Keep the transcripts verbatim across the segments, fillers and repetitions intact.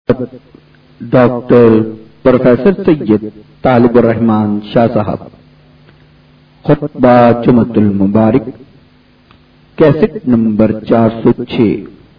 Doctor professor سید طالب الرحمان شاہ صاحب خطبہ جمعۃ المبارک کیسٹ نمبر چار سو چھ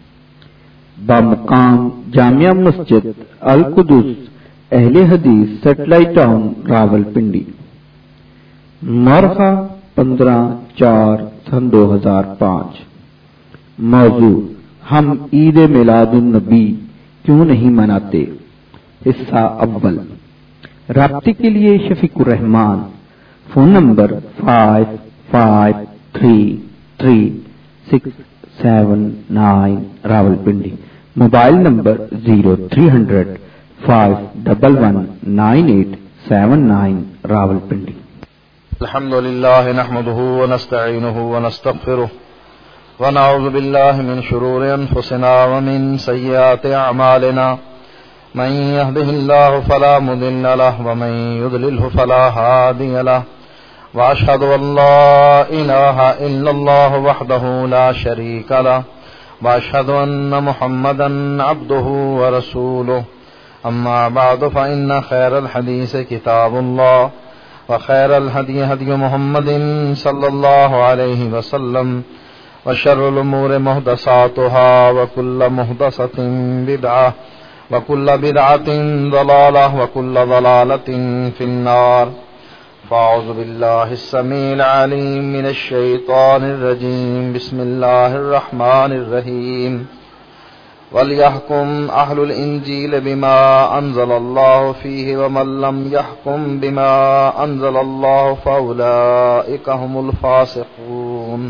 بامقام جامعہ مسجد القدس اہل حدیث سیٹلائٹ ٹاؤن راول پنڈی، مورخہ پندرہ چار سن دو ہزار پانچ۔ موضوع ہم عید میلاد النبی کیوں نہیں مناتے؟ حصہ اول۔ رابطے کے لیے Shafiq ur-Rahman, phone number five five three three six seven nine Rawalpindi, mobile number zero three hundred five double one nine eight seven nine Rawalpindi. الحمد لله نحمده ونستعينه ونستغفره ونعوذ بالله من شرور أنفسنا ومن سيئات أعمالنا، من يهده الله فلا مضل له ومن يضلله فلا هادي له، وأشهد أن لا إله إلا الله وحده لا شريك له، وأشهد أن محمدا عبده ورسوله، أما بعد فإن خير الحديث كتاب الله، وخير الهدي هدي محمد صلى الله عليه وسلم، وشر الأمور محدثاتها، وكل محدثة بدعة، وكل بدعة ضلالة، وكل ضلالة في النار۔ فأعوذ بالله السميع العليم من الشيطان الرجيم، بسم الله الرحمن الرحيم۔ وَلْيَحْكُمْ أَهْلُ الْإِنْجِيلِ بِمَا أَنزَلَ اللَّهُ فِيهِ، وَمَنْ لَمْ يَحْكُمْ بِمَا أَنزَلَ اللَّهُ فَأُولَئِكَ هُمُ الْفَاسِقُونَ۔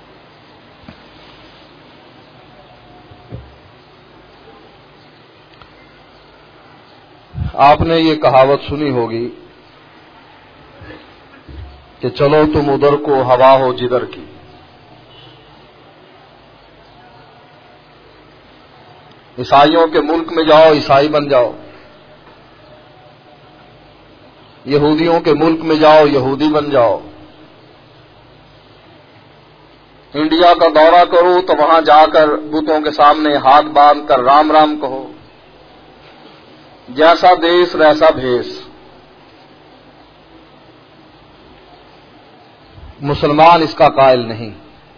آپ نے یہ کہاوت سنی ہوگی کہ چلو تم ادھر کو ہوا ہو جدھر کی۔ عیسائیوں کے ملک میں جاؤ عیسائی بن جاؤ، یہودیوں کے ملک میں جاؤ یہودی بن جاؤ، انڈیا کا دورہ کرو تو وہاں جا کر بتوں کے سامنے ہاتھ باندھ کر رام رام کہو، جیسا دیس ویسا بھیس۔ مسلمان اس کا قائل نہیں۔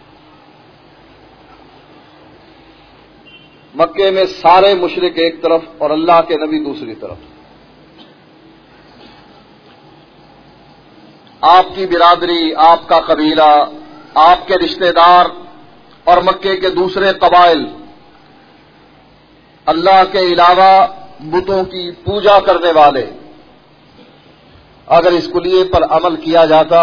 مکے میں سارے مشرک ایک طرف اور اللہ کے نبی دوسری طرف، آپ کی برادری، آپ کا قبیلہ، آپ کے رشتہ دار اور مکے کے دوسرے قبائل اللہ کے علاوہ بتوں کی پوجا کرنے والے۔ اگر اس کلیے پر عمل کیا جاتا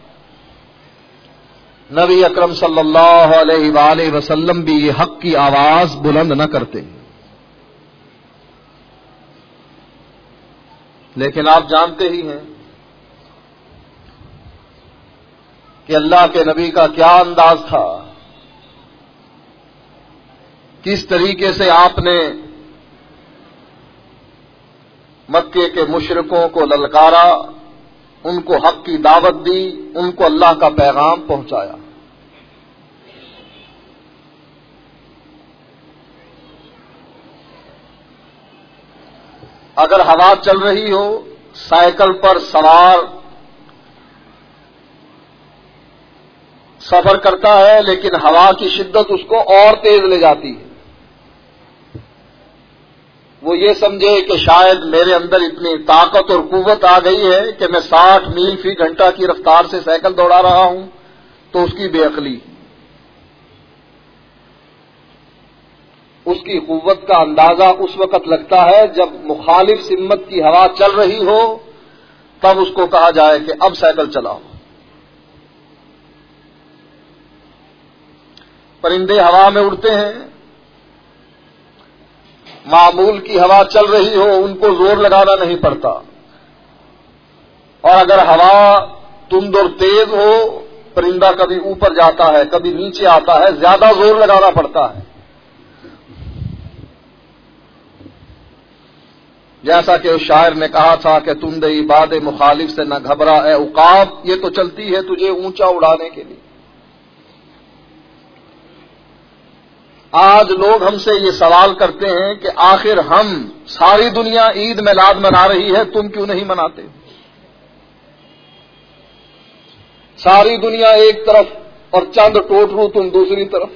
نبی اکرم صلی اللہ علیہ وآلہ وسلم بھی یہ حق کی آواز بلند نہ کرتے، لیکن آپ جانتے ہی ہیں کہ اللہ کے نبی کا کیا انداز تھا، کس طریقے سے آپ نے مکے کے مشرکوں کو للکارا، ان کو حق کی دعوت دی، ان کو اللہ کا پیغام پہنچایا۔ اگر ہوا چل رہی ہو، سائیکل پر سوار سفر کرتا ہے لیکن ہوا کی شدت اس کو اور تیز لے جاتی ہے، وہ یہ سمجھے کہ شاید میرے اندر اتنی طاقت اور قوت آ گئی ہے کہ میں ساٹھ میل فی گھنٹہ کی رفتار سے سائیکل دوڑا رہا ہوں، تو اس کی بے عقلی، اس کی قوت کا اندازہ اس وقت لگتا ہے جب مخالف سمت کی ہوا چل رہی ہو، تب اس کو کہا جائے کہ اب سائیکل چلاؤ۔ پرندے ہوا میں اڑتے ہیں، معمول کی ہوا چل رہی ہو ان کو زور لگانا نہیں پڑتا، اور اگر ہوا تند اور تیز ہو پرندہ کبھی اوپر جاتا ہے کبھی نیچے آتا ہے، زیادہ زور لگانا پڑتا ہے۔ جیسا کہ اس شاعر نے کہا تھا کہ تند عباد مخالف سے نہ گھبرا اے عقاب، یہ تو چلتی ہے تجھے اونچا اڑانے کے لیے۔ آج لوگ ہم سے یہ سوال کرتے ہیں کہ آخر ہم ساری دنیا عید میلاد منا رہی ہے، تم کیوں نہیں مناتے؟ ساری دنیا ایک طرف اور چند ٹوٹرو تم دوسری طرف۔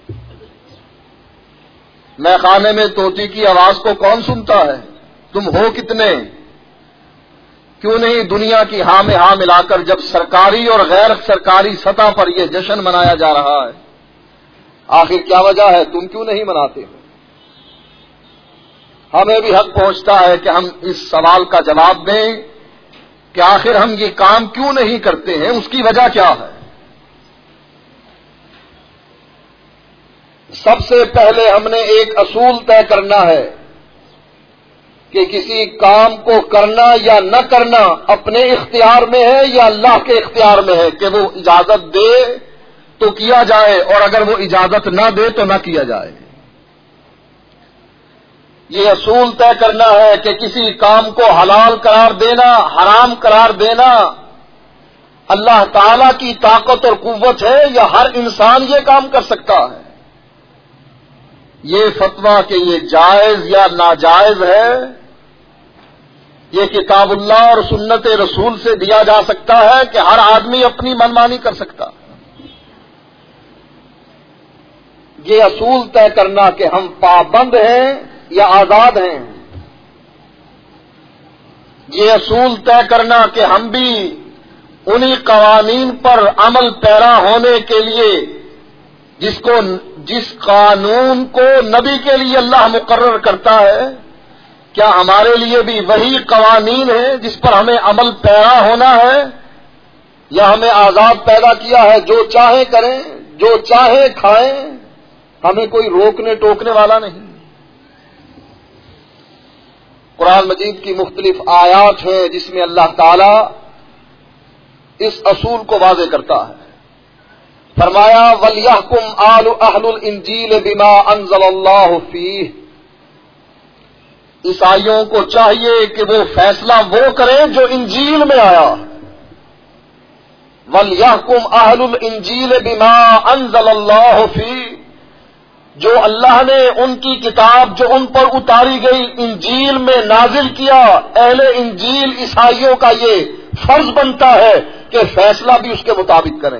میں خانے میں طوطی کی آواز کو کون سنتا ہے؟ تم ہو کتنے؟ کیوں نہیں دنیا کی ہاں میں ہاں ملا کر جب سرکاری اور غیر سرکاری سطح پر یہ جشن منایا جا رہا ہے، آخر کیا وجہ ہے؟ تم کیوں نہیں مناتے ہو؟ ہمیں بھی حق پہنچتا ہے کہ ہم اس سوال کا جواب دیں کہ آخر ہم یہ کام کیوں نہیں کرتے ہیں، اس کی وجہ کیا ہے؟ سب سے پہلے ہم نے ایک اصول طے کرنا ہے کہ کسی کام کو کرنا یا نہ کرنا اپنے اختیار میں ہے یا اللہ کے اختیار میں ہے، کہ وہ اجازت دے تو کیا جائے اور اگر وہ اجازت نہ دے تو نہ کیا جائے۔ یہ اصول طے کرنا ہے کہ کسی کام کو حلال قرار دینا، حرام قرار دینا اللہ تعالی کی طاقت اور قوت ہے یا ہر انسان یہ کام کر سکتا ہے۔ یہ فتویٰ کہ یہ جائز یا ناجائز ہے، یہ کتاب اللہ اور سنت رسول سے دیا جا سکتا ہے کہ ہر آدمی اپنی منمانی کر سکتا ہے۔ یہ اصول طے کرنا کہ ہم پابند ہیں یا آزاد ہیں، یہ اصول طے کرنا کہ ہم بھی انہی قوانین پر عمل پیرا ہونے کے لیے جس کو جس قانون کو نبی کے لیے اللہ مقرر کرتا ہے، کیا ہمارے لیے بھی وہی قوانین ہیں جس پر ہمیں عمل پیرا ہونا ہے، یا ہمیں آزاد پیدا کیا ہے، جو چاہیں کریں جو چاہیں کھائیں، ہمیں کوئی روکنے ٹوکنے والا نہیں۔ قرآن مجید کی مختلف آیات ہیں جس میں اللہ تعالی اس اصول کو واضح کرتا ہے۔ فرمایا وَلْيَحْكُمْ آلُ أَهْلُ الْإِنْجِيلِ بِمَا أَنزَلَ اللَّهُ فِيهِ، عیسائیوں کو چاہیے کہ وہ فیصلہ وہ کریں جو انجیل میں آیا۔ وَلْيَحْكُمْ أَهْلُ الْإِنْجِيلِ بِمَا أَنزَلَ اللَّهُ فِيهِ، جو اللہ نے ان کی کتاب جو ان پر اتاری گئی انجیل میں نازل کیا، اہل انجیل عیسائیوں کا یہ فرض بنتا ہے کہ فیصلہ بھی اس کے مطابق کریں۔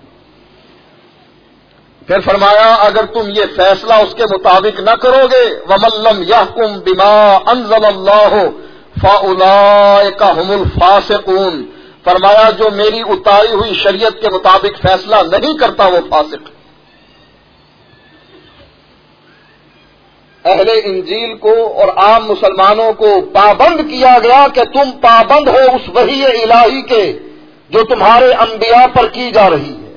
پھر فرمایا اگر تم یہ فیصلہ اس کے مطابق نہ کرو گے، وَمَن لَّمْ يَحْكُم بِمَا أَنزَلَ اللَّهُ فَأُولَٰئِكَ هُمُ الْفَاسِقُونَ، فرمایا جو میری اتاری ہوئی شریعت کے مطابق فیصلہ نہیں کرتا وہ فاسق۔ اہل انجیل کو اور عام مسلمانوں کو پابند کیا گیا کہ تم پابند ہو اس وحی الہی کے جو تمہارے انبیاء پر کی جا رہی ہے۔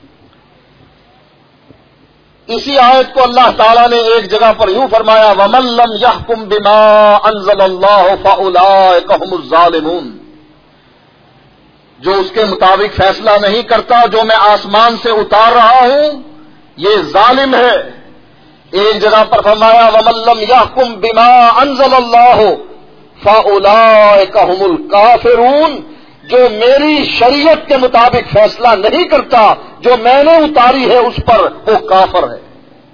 اسی آیت کو اللہ تعالیٰ نے ایک جگہ پر یوں فرمایا وَمَن لَّمْ يَحْكُم بِمَا أَنزَلَ اللَّهُ فَأُولَٰئِكَ هُمُ الظَّالِمُونَ، جو اس کے مطابق فیصلہ نہیں کرتا جو میں آسمان سے اتار رہا ہوں یہ ظالم ہے۔ ایک جگہ پر فرمایا وَمَن لَّمْ يَحْكُم بِمَا أَنزَلَ اللَّهُ فَأُولَٰئِكَ هُمُ الْكَافِرُونَ، جو میری شریعت کے مطابق فیصلہ نہیں کرتا جو میں نے اتاری ہے اس پر وہ کافر ہے۔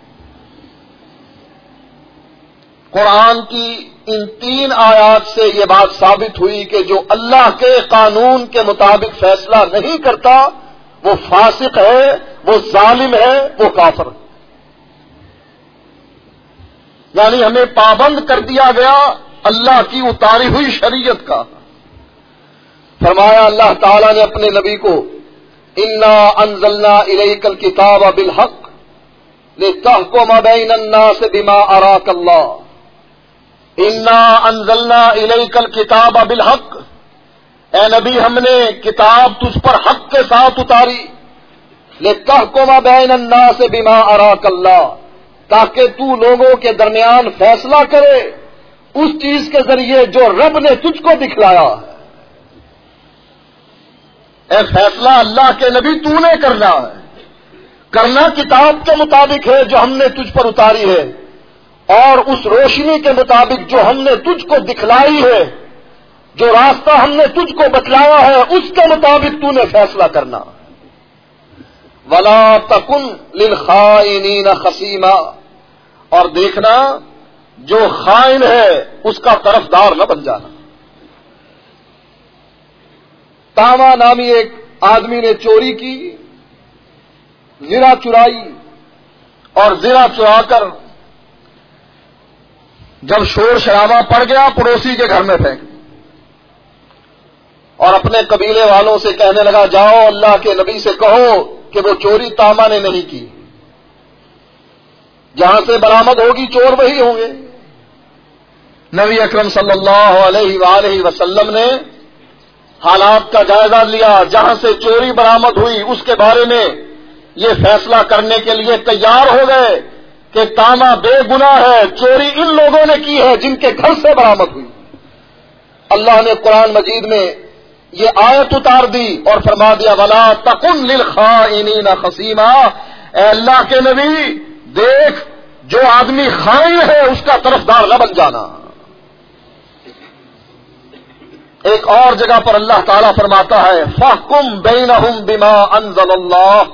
قرآن کی ان تین آیات سے یہ بات ثابت ہوئی کہ جو اللہ کے قانون کے مطابق فیصلہ نہیں کرتا وہ فاسق ہے، وہ ظالم ہے، وہ کافر ہے۔ یعنی ہمیں پابند کر دیا گیا اللہ کی اتاری ہوئی شریعت کا۔ فرمایا اللہ تعالیٰ نے اپنے نبی کو انا انزلنا الیک الکتاب بالحق لتحکم بین الناس بما اراک اللہ، انا انزلنا الیک الکتاب بالحق، اے نبی ہم نے کتاب تجھ پر حق کے ساتھ اتاری، لتحکم بین الناس بما اراک اللہ، تاکہ تو لوگوں کے درمیان فیصلہ کرے اس چیز کے ذریعے جو رب نے تجھ کو دکھلایا ہے۔ اے فیصلہ اللہ کے نبی تو نے کرنا ہے، کرنا کتاب کے مطابق ہے جو ہم نے تجھ پر اتاری ہے، اور اس روشنی کے مطابق جو ہم نے تجھ کو دکھلائی ہے، جو راستہ ہم نے تجھ کو بتلایا ہے اس کے مطابق تو نے فیصلہ کرنا۔ وَلَا تَكُن لِلْخَائِنِينَ خَصِيمًا، اور دیکھنا جو خائن ہے اس کا طرفدار نہ بن جانا. تاما نامی ایک آدمی نے چوری کی، زرہ چرائی، اور زرہ چرا کر جب شور شرابہ پڑ گیا پڑوسی کے گھر میں پھینک، اور اپنے قبیلے والوں سے کہنے لگا جاؤ اللہ کے نبی سے کہو کہ وہ چوری تاما نے نہیں کی، جہاں سے برآمد ہوگی چور وہی ہوں گے. نبی اکرم صلی اللہ علیہ وآلہ وسلم نے حالات کا جائزہ لیا، جہاں سے چوری برآمد ہوئی اس کے بارے میں یہ فیصلہ کرنے کے لیے تیار ہو گئے کہ تاما بے گناہ ہے، چوری ان لوگوں نے کی ہے جن کے گھر سے برآمد ہوئی. اللہ نے قرآن مجید میں یہ آیت اتار دی اور فرما دیا وَلَا تَكُن لِلْخَائِنِينَ خَصِيمًا، اے اللہ کے نبی دیکھ جو آدمی خائن ہے اس کا طرفدار نہ بن جانا. ایک اور جگہ پر اللہ تعالیٰ فرماتا ہے فَاحْكُم بَيْنَهُم بِمَا أَنزَلَ اللَّهُ،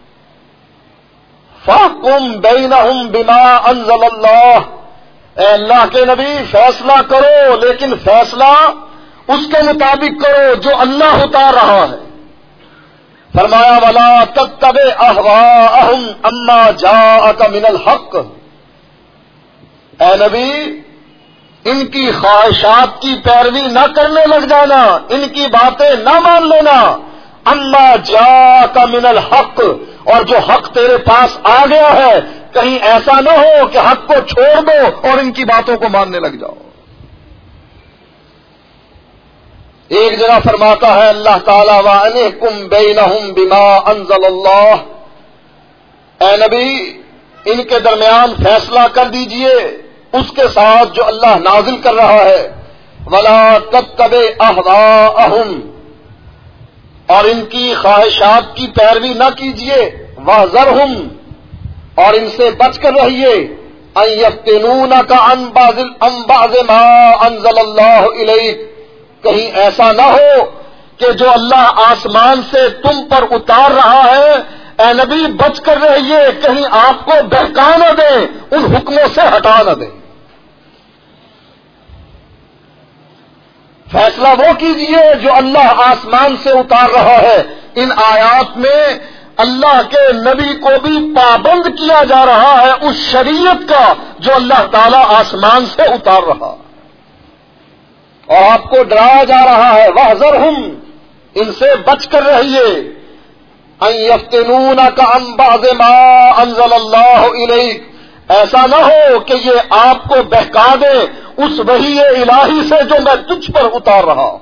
فَاحْكُم بَيْنَهُم بِمَا أَنزَلَ اللَّهُ، اے اللہ کے نبی فیصلہ کرو لیکن فیصلہ اس کے مطابق کرو جو اللہ اتار رہا ہے. فرمایا وَلَا تَتَّبِعْ أَهْوَاءَهُمْ أَمَّا جَاءَكَ مِنَ الْحَقِّ، اے نبی ان کی خواہشات کی پیروی نہ کرنے لگ جانا، ان کی باتیں نہ مان لینا. اما جاءک من الحق، اور جو حق تیرے پاس آ گیا ہے کہیں ایسا نہ ہو کہ حق کو چھوڑ دو اور ان کی باتوں کو ماننے لگ جاؤ. ایک جگہ فرماتا ہے اللہ تعالی وَأَنِحْكُمْ بَيْنَهُمْ بِمَا أَنزَلَ اللَّهُ، اے نبی ان کے درمیان فیصلہ کر دیجئے اس کے ساتھ جو اللہ نازل کر رہا ہے. وَلَا تَتَّبِعْ أَهْوَاءَهُمْ، اور ان کی خواہشات کی پیروی نہ کیجیے. وَاحْذَرْهُمْ، اور ان سے بچ کر رہیے. أَن يَفْتِنُونَكَ عَن بَعْضِ عَن بَعْضِ مَا أَنزَلَ اللَّهُ إِلَيْكَ، کہیں ایسا نہ ہو کہ جو اللہ آسمان سے تم پر اتار رہا ہے اے نبی بچ کر رہیے کہیں آپ کو بہکا نہ دیں، ان حکموں سے ہٹا نہ دیں. فیصلہ وہ کیجئے جو اللہ آسمان سے اتار رہا ہے. ان آیات میں اللہ کے نبی کو بھی پابند کیا جا رہا ہے اس شریعت کا جو اللہ تعالی آسمان سے اتار رہا، اور آپ کو ڈرایا جا رہا ہے وَاحْذَرْهُمْ، ان سے بچ کر رہیے. أَن يَفْتِنُونَكَ عَن بَعْضِ مَا أَنزَلَ اللَّهُ إِلَيْكَ، ایسا نہ ہو کہ یہ آپ کو بہکا دے اس وحی الہی سے جو میں تجھ پر اتار رہا ہوں.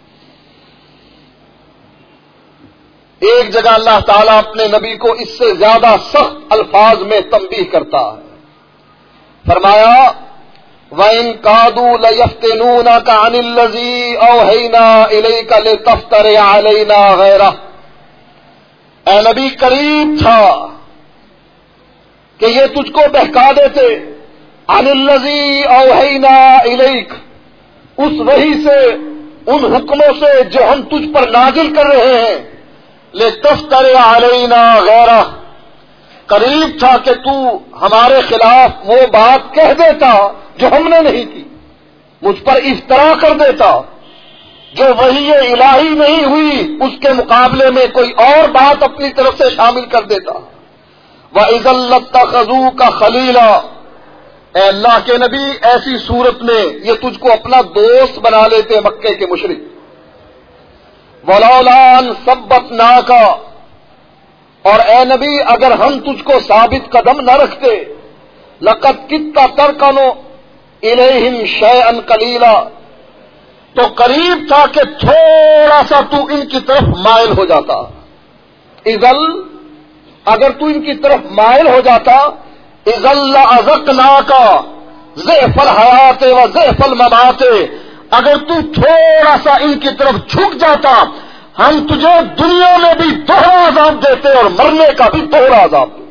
ایک جگہ اللہ تعالیٰ اپنے نبی کو اس سے زیادہ سخت الفاظ میں تنبیہ کرتا ہے. فرمایا وَإِن كَادُوا لَيَفْتِنُونَكَ عَنِ الَّذِي أَوْحَيْنَا إِلَيْكَ لِتَفْتَرِيَ عَلَيْنَا غَيْرَهُ، اے نبی قریب تھا کہ یہ تجھ کو بہکا دیتے. عن الذی اوحینا الیک، اس وحی سے ان حکموں سے جو ہم تجھ پر نازل کر رہے ہیں. لتفتری علینا غیرہ، قریب تھا کہ تو ہمارے خلاف وہ بات کہہ دیتا جو ہم نے نہیں کی، مجھ پر افترا کر دیتا جو وحی الہی نہیں ہوئی اس کے مقابلے میں کوئی اور بات اپنی طرف سے شامل کر دیتا. وَإِذًا لَّاتَّخَذُوكَ خَلِيلًا، اے اللہ کے نبی ایسی صورت میں یہ تجھ کو اپنا دوست بنا لیتے مکے کے مشرک. وَلَوْلَا أَن ثَبَّتْنَاكَ، اور اے نبی اگر ہم تجھ کو ثابت قدم نہ رکھتے. لَقَدْ كِدتَّ تَرْكَنُ إِلَيْهِمْ شَيْئًا قَلِيلًا، تو قریب تھا کہ تھوڑا سا تو ان کی طرف مائل ہو جاتا. اذل، اگر تو ان کی طرف مائل ہو جاتا. اذل لَأَذَقْنَاكَ ضِعْفَ الْحَيَاةِ وَضِعْفَ الْمَمَاتِ، اگر تو تھوڑا سا ان کی طرف جھک جاتا ہم تجھے دنیا میں بھی دوہرا عذاب دیتے اور مرنے کا بھی دوہرا عذاب دیتے.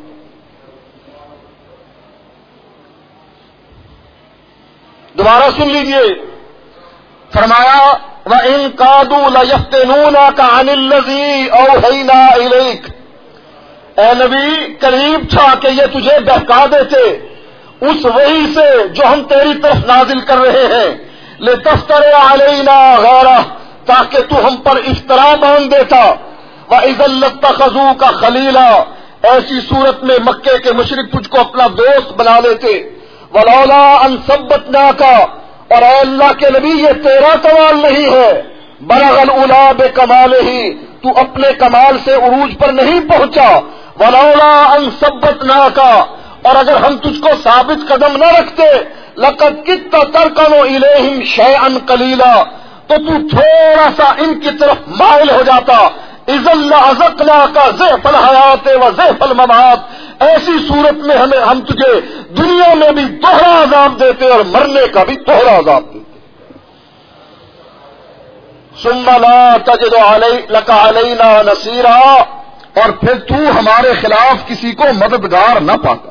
دوبارہ سن لیجئے، فرمایا وَإِن كَادُوا لَيَفْتِنُونَكَ عَنِ الَّذِي أَوْحَيْنَا إِلَيْكَ، اے نبی قریب تھا کہ یہ تجھے بہکا دیتے اس وحی سے جو ہم تیری طرف نازل کر رہے ہیں، لتفتری علینا غیرہ، تاکہ تو ہم پر افطرا باندھ دیتا، وَإِذًا لَاتَّخَذُوكَ خَلِيلًا، ایسی صورت میں مکے کے مشرک تجھ کو اپنا دوست بنا لیتے، وَلَوْلَا أَن ثَبَّتْنَاكَ، اور اے اللہ کے نبی یہ تیرا کمال نہیں ہے، بلغ العلا بکمالہ، تو اپنے کمال سے عروج پر نہیں پہنچا، وَلَوْلَا أَن ثَبَّتْنَاكَ، اور اگر ہم تجھ کو ثابت قدم نہ رکھتے، لَقَدْ كِدتَّ تَرْكَنُ إِلَيْهِمْ شَيْئًا قَلِيلًا، تو تو تھوڑا سا ان کی طرف مائل ہو جاتا، اِذًا لَأَذَقْنَاكَ ضِعْفَ الْحَيَاةِ وَضِعْفَ الْمَمَاتِ، ایسی صورت میں ہمیں ہم تجھے دنیا میں بھی دوہرا عذاب دیتے اور مرنے کا بھی دوہرا عذاب دیتے۔ ثُمَّ لَا تَجِدُ لَكَ عَلَيْنَا نَصِيرًا، اور پھر تو ہمارے خلاف کسی کو مددگار نہ پاتا۔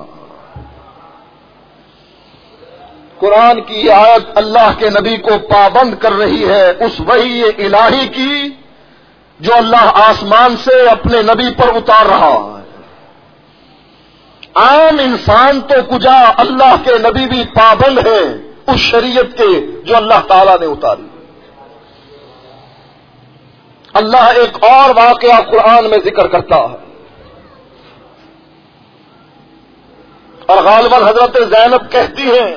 قرآن کی یہ آیت اللہ کے نبی کو پابند کر رہی ہے اس وحی الہی کی جو اللہ آسمان سے اپنے نبی پر اتار رہا ہے۔ عام انسان تو کجا، اللہ کے نبی بھی پابند ہے اس شریعت کے جو اللہ تعالیٰ نے اتاری۔ اللہ ایک اور واقعہ قرآن میں ذکر کرتا ہے، اور غالباً حضرت زینب کہتی ہیں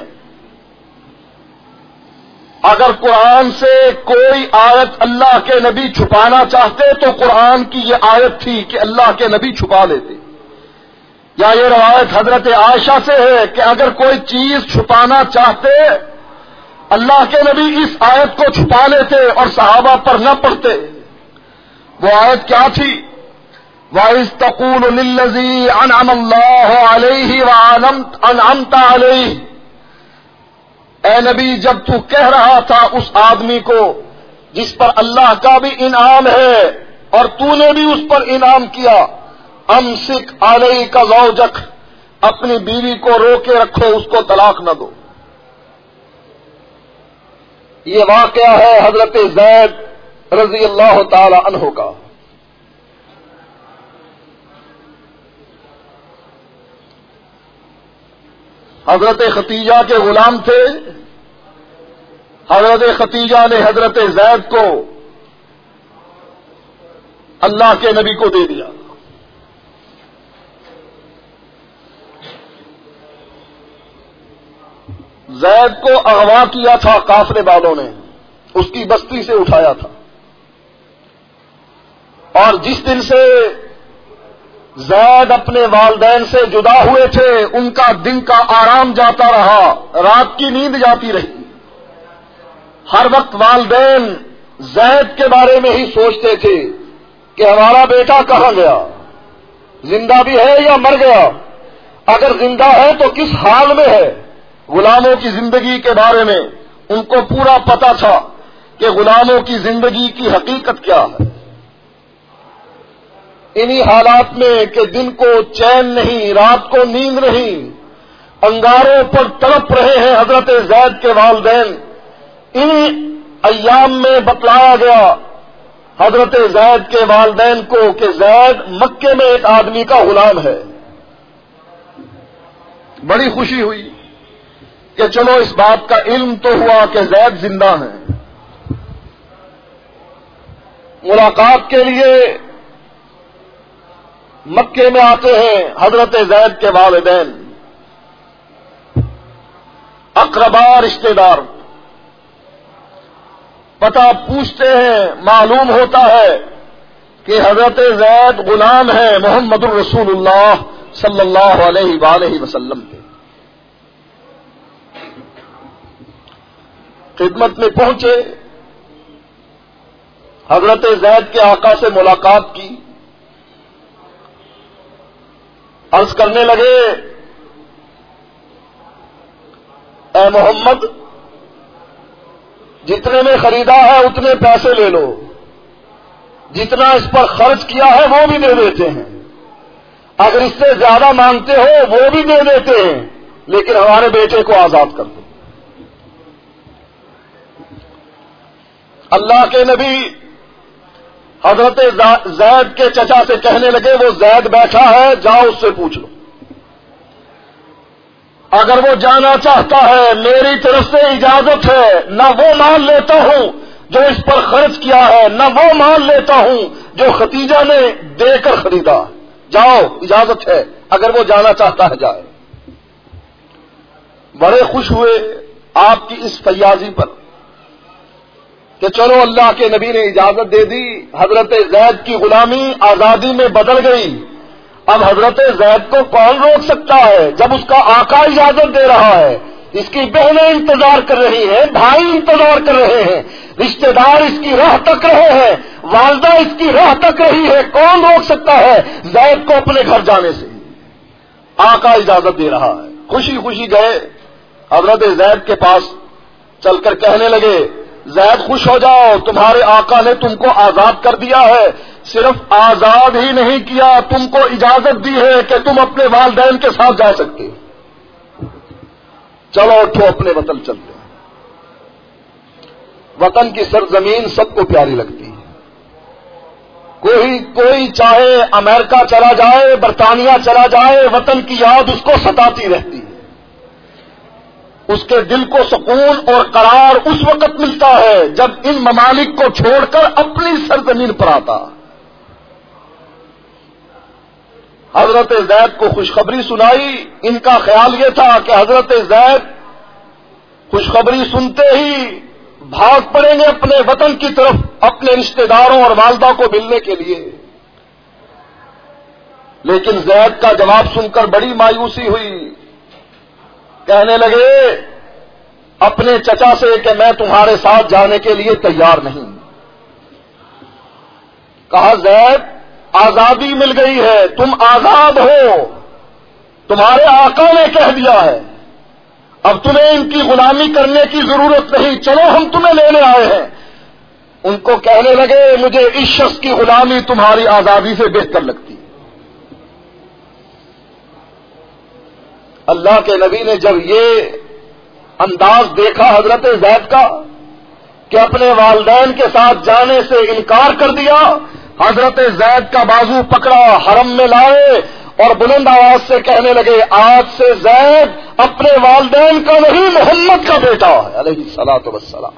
اگر قرآن سے کوئی آیت اللہ کے نبی چھپانا چاہتے تو قرآن کی یہ آیت تھی کہ اللہ کے نبی چھپا لیتے، یا یہ روایت حضرت عائشہ سے ہے کہ اگر کوئی چیز چھپانا چاہتے اللہ کے نبی اس آیت کو چھپا لیتے اور صحابہ پر نہ پڑھتے۔ وہ آیت کیا تھی؟ وَإِذْ تَقُولُ لِلَّذِي أَنْعَمَ اللَّهُ عَلَيْهِ وَأَنْعَمْتَ عَلَيْهِ، اے نبی جب تو کہہ رہا تھا اس آدمی کو جس پر اللہ کا بھی انعام ہے اور تو نے بھی اس پر انعام کیا، امسک علیک زوجک، اپنی بیوی کو روکے رکھو، اس کو طلاق نہ دو۔ یہ واقعہ ہے حضرت زید رضی اللہ تعالی عنہ کا۔ حضرت ختیجہ کے غلام تھے، حضرت ختیجہ نے حضرت زید کو اللہ کے نبی کو دے دیا۔ زید کو اغوا کیا تھا کافرے والوں نے، اس کی بستی سے اٹھایا تھا، اور جس دن سے زید اپنے والدین سے جدا ہوئے تھے ان کا دن کا آرام جاتا رہا، رات کی نیند جاتی رہی۔ ہر وقت والدین زید کے بارے میں ہی سوچتے تھے کہ ہمارا بیٹا کہاں گیا، زندہ بھی ہے یا مر گیا، اگر زندہ ہے تو کس حال میں ہے۔ غلاموں کی زندگی کے بارے میں ان کو پورا پتا تھا کہ غلاموں کی زندگی کی حقیقت کیا ہے۔ انہی حالات میں کہ دن کو چین نہیں، رات کو نیند نہیں، انگاروں پر تڑپ رہے ہیں حضرت زید کے والدین، انہی ایام میں بتلایا گیا حضرت زید کے والدین کو کہ زید مکے میں ایک آدمی کا غلام ہے۔ بڑی خوشی ہوئی کہ چلو اس بات کا علم تو ہوا کہ زید زندہ ہیں۔ ملاقات کے لیے مکے میں آتے ہیں حضرت زید کے والدین، اقربا رشتے دار، پتہ پوچھتے ہیں، معلوم ہوتا ہے کہ حضرت زید غلام ہیں محمد الرسول اللہ صلی اللہ علیہ وآلہ وسلم کے۔ خدمت میں پہنچے، حضرت زید کے آقا سے ملاقات کی، عرض کرنے لگے اے محمد جتنے میں خریدا ہے اتنے پیسے لے لو، جتنا اس پر خرچ کیا ہے وہ بھی دے دیتے ہیں، اگر اس سے زیادہ مانگتے ہو وہ بھی دے دیتے ہیں، لیکن ہمارے بیٹے کو آزاد کر دو۔ اللہ کے نبی حضرت زید کے چچا سے کہنے لگے وہ زید بیٹھا ہے، جاؤ اس سے پوچھ لو۔ اگر وہ جانا چاہتا ہے میری طرف سے اجازت ہے، نہ وہ مال لیتا ہوں جو اس پر خرچ کیا ہے، نہ وہ مال لیتا ہوں جو ختیجہ نے دے کر خریدا. جاؤ، اجازت ہے، اگر وہ جانا چاہتا ہے جائے. بڑے خوش ہوئے آپ کی اس فیاضی پر کہ چلو اللہ کے نبی نے اجازت دے دی. حضرت زید کی غلامی آزادی میں بدل گئی. اب حضرت زید کو کون روک سکتا ہے جب اس کا آقا اجازت دے رہا ہے؟ اس کی بہنیں انتظار کر رہی ہیں، بھائی انتظار کر رہے ہیں، رشتہ دار اس کی راہ تک رہے ہیں، والدہ اس کی راہ تک رہی ہے. کون روک سکتا ہے زید کو اپنے گھر جانے سے؟ آقا اجازت دے رہا ہے. خوشی خوشی گئے حضرت زید کے پاس، چل کر کہنے لگے زید خوش ہو جاؤ، تمہارے آقا نے تم کو آزاد کر دیا ہے. صرف آزاد ہی نہیں کیا، تم کو اجازت دی ہے کہ تم اپنے والدین کے ساتھ جا سکتے. چلو اٹھو، اپنے وطن چلتے ہیں. وطن کی سرزمین سب کو پیاری لگتی ہے. کوئی کوئی چاہے امریکہ چلا جائے، برطانیہ چلا جائے، وطن کی یاد اس کو ستاتی رہتی ہے. اس کے دل کو سکون اور قرار اس وقت ملتا ہے جب ان ممالک کو چھوڑ کر اپنی سرزمین پر آتا. حضرت زید کو خوشخبری سنائی. ان کا خیال یہ تھا کہ حضرت زید خوشخبری سنتے ہی بھاگ پڑیں گے اپنے وطن کی طرف، اپنے رشتہ داروں اور والدہ کو ملنے کے لیے. لیکن زید کا جواب سن کر بڑی مایوسی ہوئی. کہنے لگے اپنے چچا سے کہ میں تمہارے ساتھ جانے کے لیے تیار نہیں. کہا زید آزادی مل گئی ہے، تم آزاد ہو، تمہارے آقا نے کہہ دیا ہے، اب تمہیں ان کی غلامی کرنے کی ضرورت نہیں، چلو ہم تمہیں لینے آئے ہیں. ان کو کہنے لگے مجھے اس شخص کی غلامی تمہاری آزادی سے بہتر لگتی. اللہ کے نبی نے جب یہ انداز دیکھا حضرت زید کا کہ اپنے والدین کے ساتھ جانے سے انکار کر دیا، حضرت زید کا بازو پکڑا، حرم میں لائے اور بلند آواز سے کہنے لگے آج سے زید اپنے والدین کا نہیں محمد کا بیٹا ہے علیہ الصلوۃ والسلام.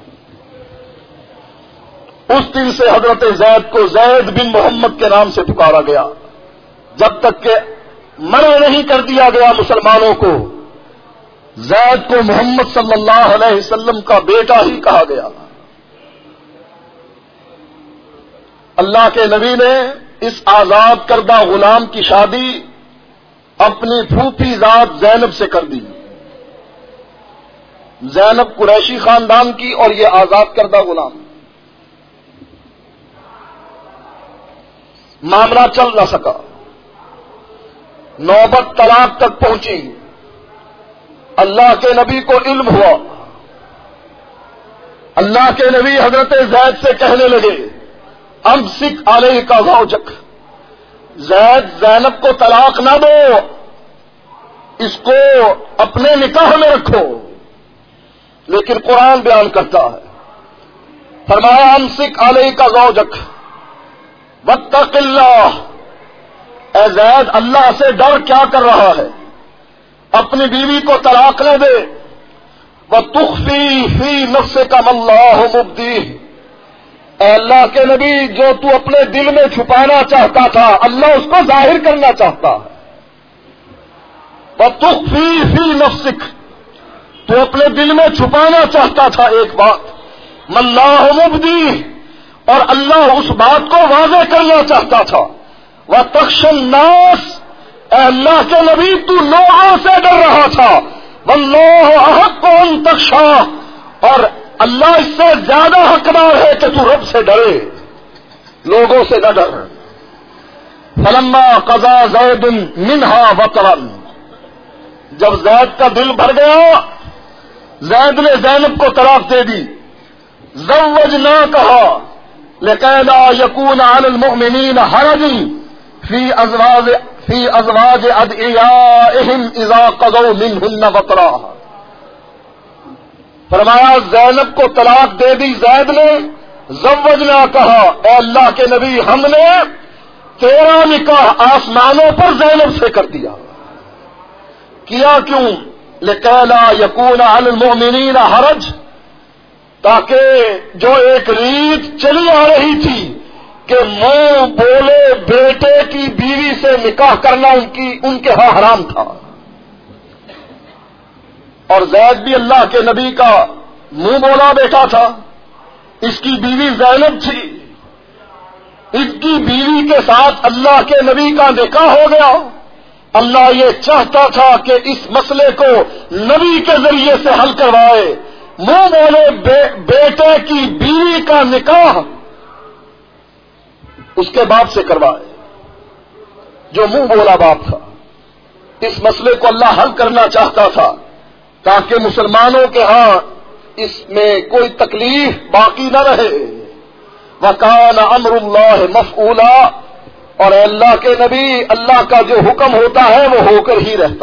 اس دن سے حضرت زید کو زید بن محمد کے نام سے پکارا گیا، جب تک کہ منع نہیں کر دیا گیا مسلمانوں کو. زید کو محمد صلی اللہ علیہ وسلم کا بیٹا ہی کہا گیا. اللہ کے نبی نے اس آزاد کردہ غلام کی شادی اپنی پھوپھی ذات زینب سے کر دی. زینب قریشی خاندان کی اور یہ آزاد کردہ غلام. معاملہ چل نہ سکا، نوبت طلاق تک پہنچی. اللہ کے نبی کو علم ہوا. اللہ کے نبی حضرت زید سے کہنے لگے امسک علیک زوجک، زید زینب کو طلاق نہ دو، اس کو اپنے نکاح میں رکھو. لیکن قرآن بیان کرتا ہے، فرمایا امسک علیک زوجک واتق اللہ، اے زید اللہ سے ڈر، کیا کر رہا ہے؟ اپنی بیوی کو طلاق نہ دے. وتخفی فی نفسک ما اللہ مبدیہ، اے اللہ کے نبی جو تو اپنے دل میں چھپانا چاہتا تھا اللہ اس کو ظاہر کرنا چاہتا ہے. وتخفی فی نفسک، تو اپنے دل میں چھپانا چاہتا تھا ایک بات، ما اللہ مبدیہ، اور اللہ اس بات کو واضح کرنا چاہتا تھا. وتخشى الناس، اے اللہ کے نبی تو لوگوں سے ڈر رہا تھا. واللہ احق ان تخشى، اور اللہ اس سے زیادہ حقدار ہے کہ تو رب سے ڈرے، لوگوں سے نہ ڈر. فلما قضى زید منها وطرا، جب زید کا دل بھر گیا زید نے زینب کو طلاق دے دی. زوجناکہا لکی لا یکون علی المؤمنین حرج فی ازواج فی ازواج ادعیائہم اذا قضوا منہن وطرا. فرمایا زینب کو طلاق دے دی زید نے. زوجنا کہا اے اللہ کے نبی ہم نے تیرا نکاح آسمانوں پر زینب سے کر دیا. کیا کیوں؟ لِكَيْ لَا يَكُونَ عَلَى الْمُؤْمِنِينَ حَرَجٌ، تاکہ جو ایک ریت چلی آ رہی تھی کہ منہ بولے بیٹے کی بیوی سے نکاح کرنا ان کی ان کے ہاں حرام تھا، اور زید بھی اللہ کے نبی کا منہ بولا بیٹا تھا، اس کی بیوی زینب تھی، اس کی بیوی کے ساتھ اللہ کے نبی کا نکاح ہو گیا۔ اللہ یہ چاہتا تھا کہ اس مسئلے کو نبی کے ذریعے سے حل کروائے، منہ بولے بے بیٹے کی بیوی کا نکاح اس کے باپ سے کروائے جو منہ بولا باپ تھا۔ اس مسئلے کو اللہ حل کرنا چاہتا تھا تاکہ مسلمانوں کے ہاں اس میں کوئی تکلیف باقی نہ رہے۔ وَكَانَ أَمْرُ اللَّهِ مَفْعُولًا، اور اللہ کے نبی اللہ کا جو حکم ہوتا ہے وہ ہو کر ہی رہتا۔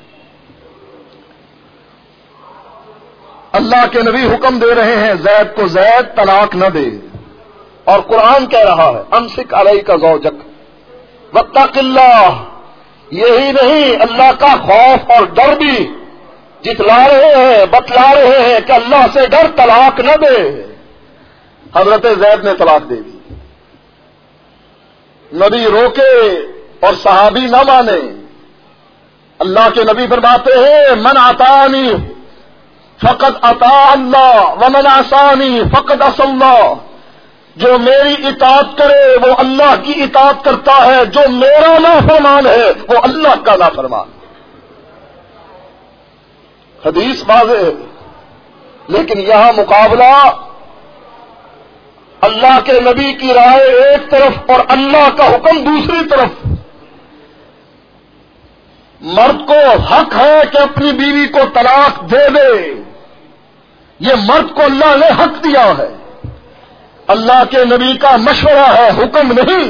اللہ کے نبی حکم دے رہے ہیں زید کو زید طلاق نہ دے، اور قرآن کہہ رہا ہے امسک علیک زوجک واتق اللہ۔ یہی نہیں، اللہ کا خوف اور ڈر بھی جتلا رہے ہیں، بتلا رہے ہیں کہ اللہ سے ڈر، طلاق نہ دے۔ حضرت زید نے طلاق دے دی، نبی روکے اور صحابی نہ مانے۔ اللہ کے نبی فرماتے ہیں من اطاعنی فقد اطاع اللہ ومن عصانی فقد عصى اللہ، جو میری اطاعت کرے وہ اللہ کی اطاعت کرتا ہے، جو میرا نافرمان ہے وہ اللہ کا نافرمان۔ حدیث واضح ہے، لیکن یہاں مقابلہ اللہ کے نبی کی رائے ایک طرف اور اللہ کا حکم دوسری طرف۔ مرد کو حق ہے کہ اپنی بیوی کو طلاق دے دے، یہ مرد کو اللہ نے حق دیا ہے، اللہ کے نبی کا مشورہ ہے، حکم نہیں۔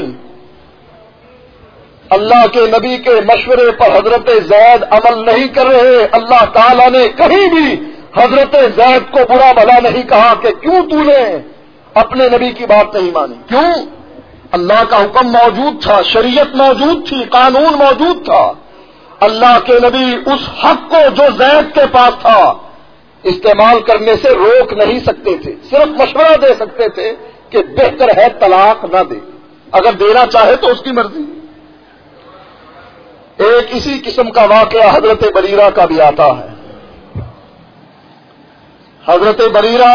اللہ کے نبی کے مشورے پر حضرت زید عمل نہیں کر رہے۔ اللہ تعالیٰ نے کہیں بھی حضرت زید کو برا بھلا نہیں کہا کہ کیوں تو نے اپنے نبی کی بات نہیں مانی، کیوں؟ اللہ کا حکم موجود تھا، شریعت موجود تھی، قانون موجود تھا۔ اللہ کے نبی اس حق کو جو زید کے پاس تھا استعمال کرنے سے روک نہیں سکتے تھے، صرف مشورہ دے سکتے تھے کہ بہتر ہے طلاق نہ دے، اگر دینا چاہے تو اس کی مرضی۔ ایک اسی قسم کا واقعہ حضرت بریرہ کا بھی آتا ہے۔ حضرت بریرہ،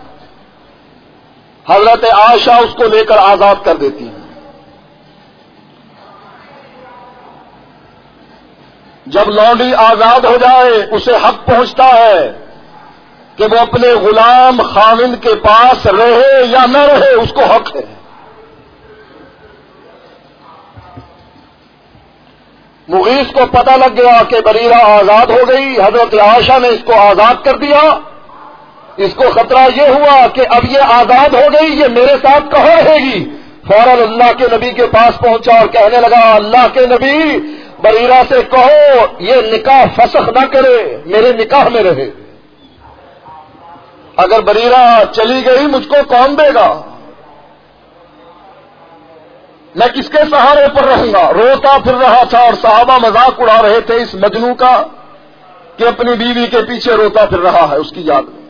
حضرت عائشہ اس کو لے کر آزاد کر دیتی ہیں۔ جب لونڈی آزاد ہو جائے اسے حق پہنچتا ہے کہ وہ اپنے غلام خاوند کے پاس رہے یا نہ رہے، اس کو حق ہے۔ مغیث کو پتہ لگ گیا کہ بریرہ آزاد ہو گئی، حضرت عائشہ نے اس کو آزاد کر دیا۔ اس کو خطرہ یہ ہوا کہ اب یہ آزاد ہو گئی، یہ میرے ساتھ کہاں رہے گی؟ فوراً اللہ کے نبی کے پاس پہنچا اور کہنے لگا اللہ کے نبی بریرہ سے کہو یہ نکاح فسخ نہ کرے، میرے نکاح میں رہے۔ اگر بریرہ چلی گئی مجھ کو کون دے گا؟ میں کس کے سہارے پر رہوں گا؟ روتا پھر رہا تھا اور صحابہ مذاق اڑا رہے تھے اس مجنوں کا کہ اپنی بیوی کے پیچھے روتا پھر رہا ہے اس کی یاد میں۔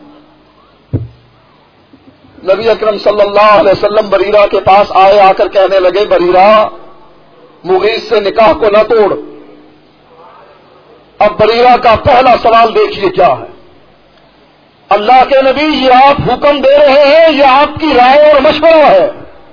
نبی اکرم صلی اللہ علیہ وسلم بریرہ کے پاس آئے، آ کر کہنے لگے بریرہ مغیث سے نکاح کو نہ توڑ۔ اب بریرہ کا پہلا سوال دیکھیے کیا ہے۔ اللہ کے نبی یہ آپ حکم دے رہے ہیں، یہ آپ کی رائے اور مشورہ ہے۔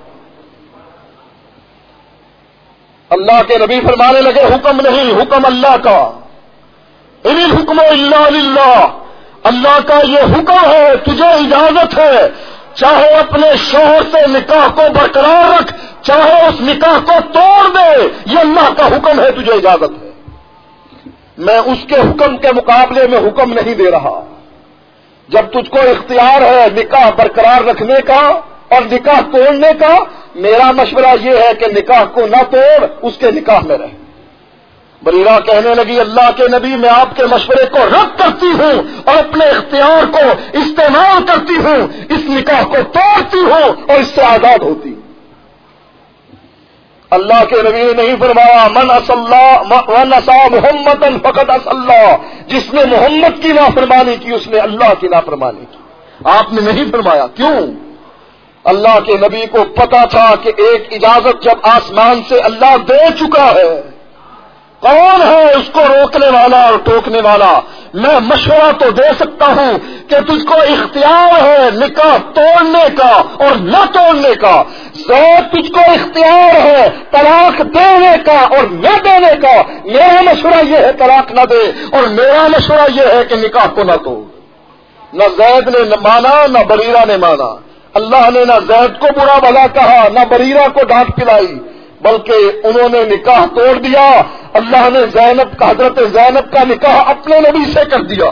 اللہ کے نبی فرمانے لگے حکم نہیں، حکم اللہ کا، ان الحکم الا للہ، اللہ کا یہ حکم ہے، تجھے اجازت ہے چاہے اپنے شوہر سے نکاح کو برقرار رکھ، چاہے اس نکاح کو توڑ دے، یہ اللہ کا حکم ہے، تجھے اجازت ہے۔ میں اس کے حکم کے مقابلے میں حکم نہیں دے رہا۔ جب تجھ کو اختیار ہے نکاح برقرار رکھنے کا اور نکاح توڑنے کا، میرا مشورہ یہ ہے کہ نکاح کو نہ توڑ، اس کے نکاح میں رہ۔ بریرہ کہنے لگی اللہ کے نبی میں آپ کے مشورے کو رد کرتی ہوں اور اپنے اختیار کو استعمال کرتی ہوں، اس نکاح کو توڑتی ہوں اور اس سے آزاد ہوتی ہوں۔ اللہ کے نبی نے نہیں فرمایا من من عصا محمدا فقد عصا اللہ، جس نے محمد کی نافرمانی کی اس نے اللہ کی نافرمانی کی. آپ نے نہیں فرمایا. کیوں؟ اللہ کے نبی کو پتا تھا کہ ایک اجازت جب آسمان سے اللہ دے چکا ہے، کون ہے اس کو روکنے والا اور ٹوکنے والا؟ میں مشورہ تو دے سکتا ہوں کہ تجھ کو اختیار ہے نکاح توڑنے کا اور نہ توڑنے کا. زید تجھ کو اختیار ہے طلاق دینے کا اور نہ دینے کا. میرا مشورہ یہ ہے طلاق نہ دے، اور میرا مشورہ یہ ہے کہ نکاح کو نہ توڑ. نہ زید نے مانا نہ بریرہ نے مانا. اللہ نے نہ زید کو برا بھلا کہا نہ بریرہ کو ڈانٹ پلائی، بلکہ انہوں نے نکاح توڑ دیا. اللہ نے زینب کا حضرت زینب کا نکاح اپنے نبی سے کر دیا.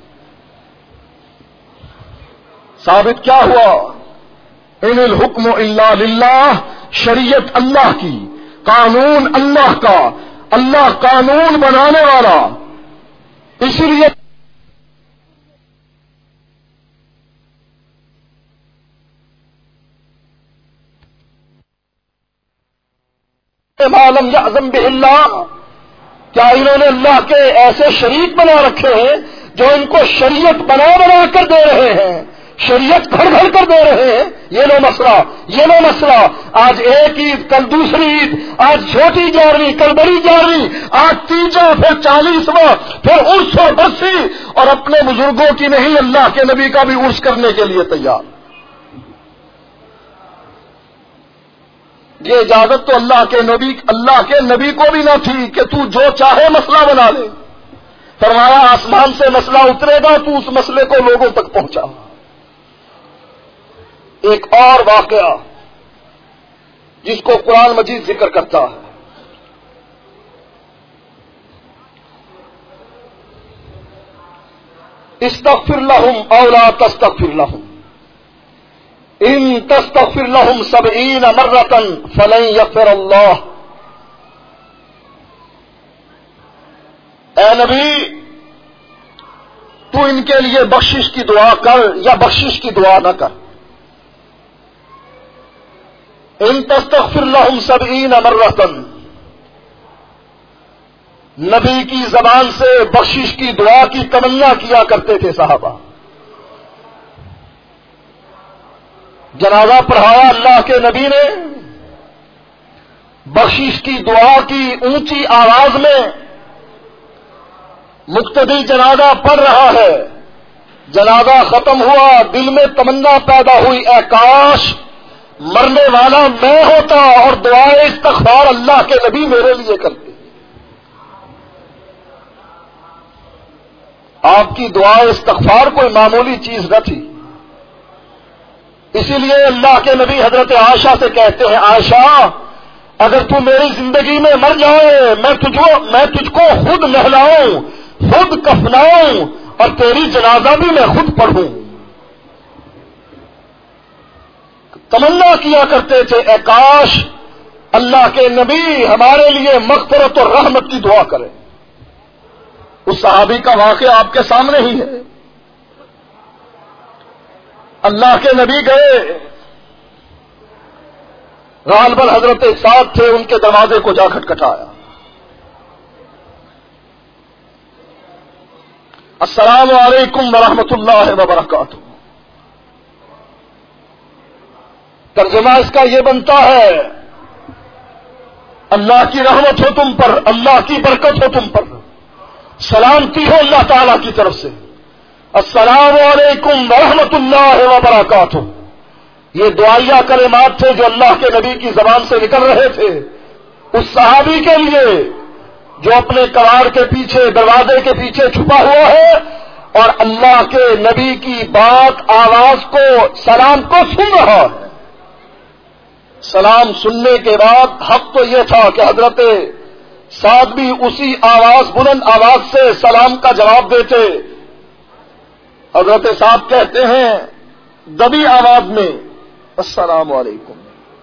ثابت کیا ہوا؟ ان الحکم الا للہ، شریعت اللہ کی، قانون اللہ کا، اللہ قانون بنانے والا. اسی لیے معلوم یعظم بہ اللہ، کیا انہوں نے اللہ کے ایسے شریک بنا رکھے ہیں جو ان کو شریعت بنا بنا کر دے رہے ہیں، شریعت گھر گھر کر دے رہے ہیں؟ یہ لو مسئلہ، یہ لو مسئلہ. آج ایک عید، کل دوسری عید، آج چھوٹی گیارہویں، کل بڑی گیارہویں، آج تیجا، پھر چالیسواں، پھر عرس و برسی، اور اپنے بزرگوں کی نہیں اللہ کے نبی کا بھی عرس کرنے کے لیے تیار. یہ اجازت تو اللہ کے نبی اللہ کے نبی کو بھی نہ تھی کہ تو جو چاہے مسئلہ بنا لے. فرمایا آسمان سے مسئلہ اترے گا تو اس مسئلے کو لوگوں تک پہنچا. ایک اور واقعہ جس کو قرآن مجید ذکر کرتا ہے، استغفر لهم او لا تستغفر لهم ان تستغفر لهم سبعین مرۃ فلن یغفر اللہ. اے نبی، تو ان کے لیے بخشش کی دعا کر یا بخشش کی دعا نہ کر. ان تستغفر لهم سبعین مرۃ، نبی کی زبان سے بخشش کی دعا کی تمنا کیا کرتے تھے صحابہ. جنازہ پڑھایا اللہ کے نبی نے، بخشش کی دعا کی اونچی آواز میں. مقتدی جنازہ پڑھ رہا ہے، جنازہ ختم ہوا، دل میں تمنا پیدا ہوئی، اے کاش مرنے والا میں ہوتا اور دعائے استغفار اللہ کے نبی میرے لیے کرتے. آپ کی دعائے استغفار کوئی معمولی چیز نہ تھی. اسی لیے اللہ کے نبی حضرت عائشہ سے کہتے ہیں، عائشہ اگر تو میری زندگی میں مر جائے، میں تجھو میں تجھ کو خود نہلاؤں، خود کفناؤں اور تیری جنازہ بھی میں خود پڑھوں. تمنا کیا کرتے تھے، اے کاش اللہ کے نبی ہمارے لیے مغفرت اور رحمت کی دعا کرے. اس صحابی کا واقعہ آپ کے سامنے ہی ہے. اللہ کے نبی گئے، غالباً حضرت سعد تھے، ان کے دروازے کو جا کھٹکھٹایا. السلام علیکم ورحمۃ اللہ وبرکاتہ. ترجمہ اس کا یہ بنتا ہے، اللہ کی رحمت ہو تم پر، اللہ کی برکت ہو تم پر، سلامتی ہو اللہ تعالی کی طرف سے. السلام علیکم ورحمۃ اللہ وبرکاتہ. یہ دعائیہ کلمات تھے جو اللہ کے نبی کی زبان سے نکل رہے تھے اس صحابی کے لیے جو اپنے کواڑ کے پیچھے، دروازے کے پیچھے چھپا ہوا ہے اور اللہ کے نبی کی بات، آواز کو، سلام کو سن رہا ہے. سلام سننے کے بعد حق تو یہ تھا کہ حضرت سعد بھی اسی آواز، بلند آواز سے سلام کا جواب دیتے. حضرت سعد کہتے ہیں دبی آواز میں، السلام علیکم.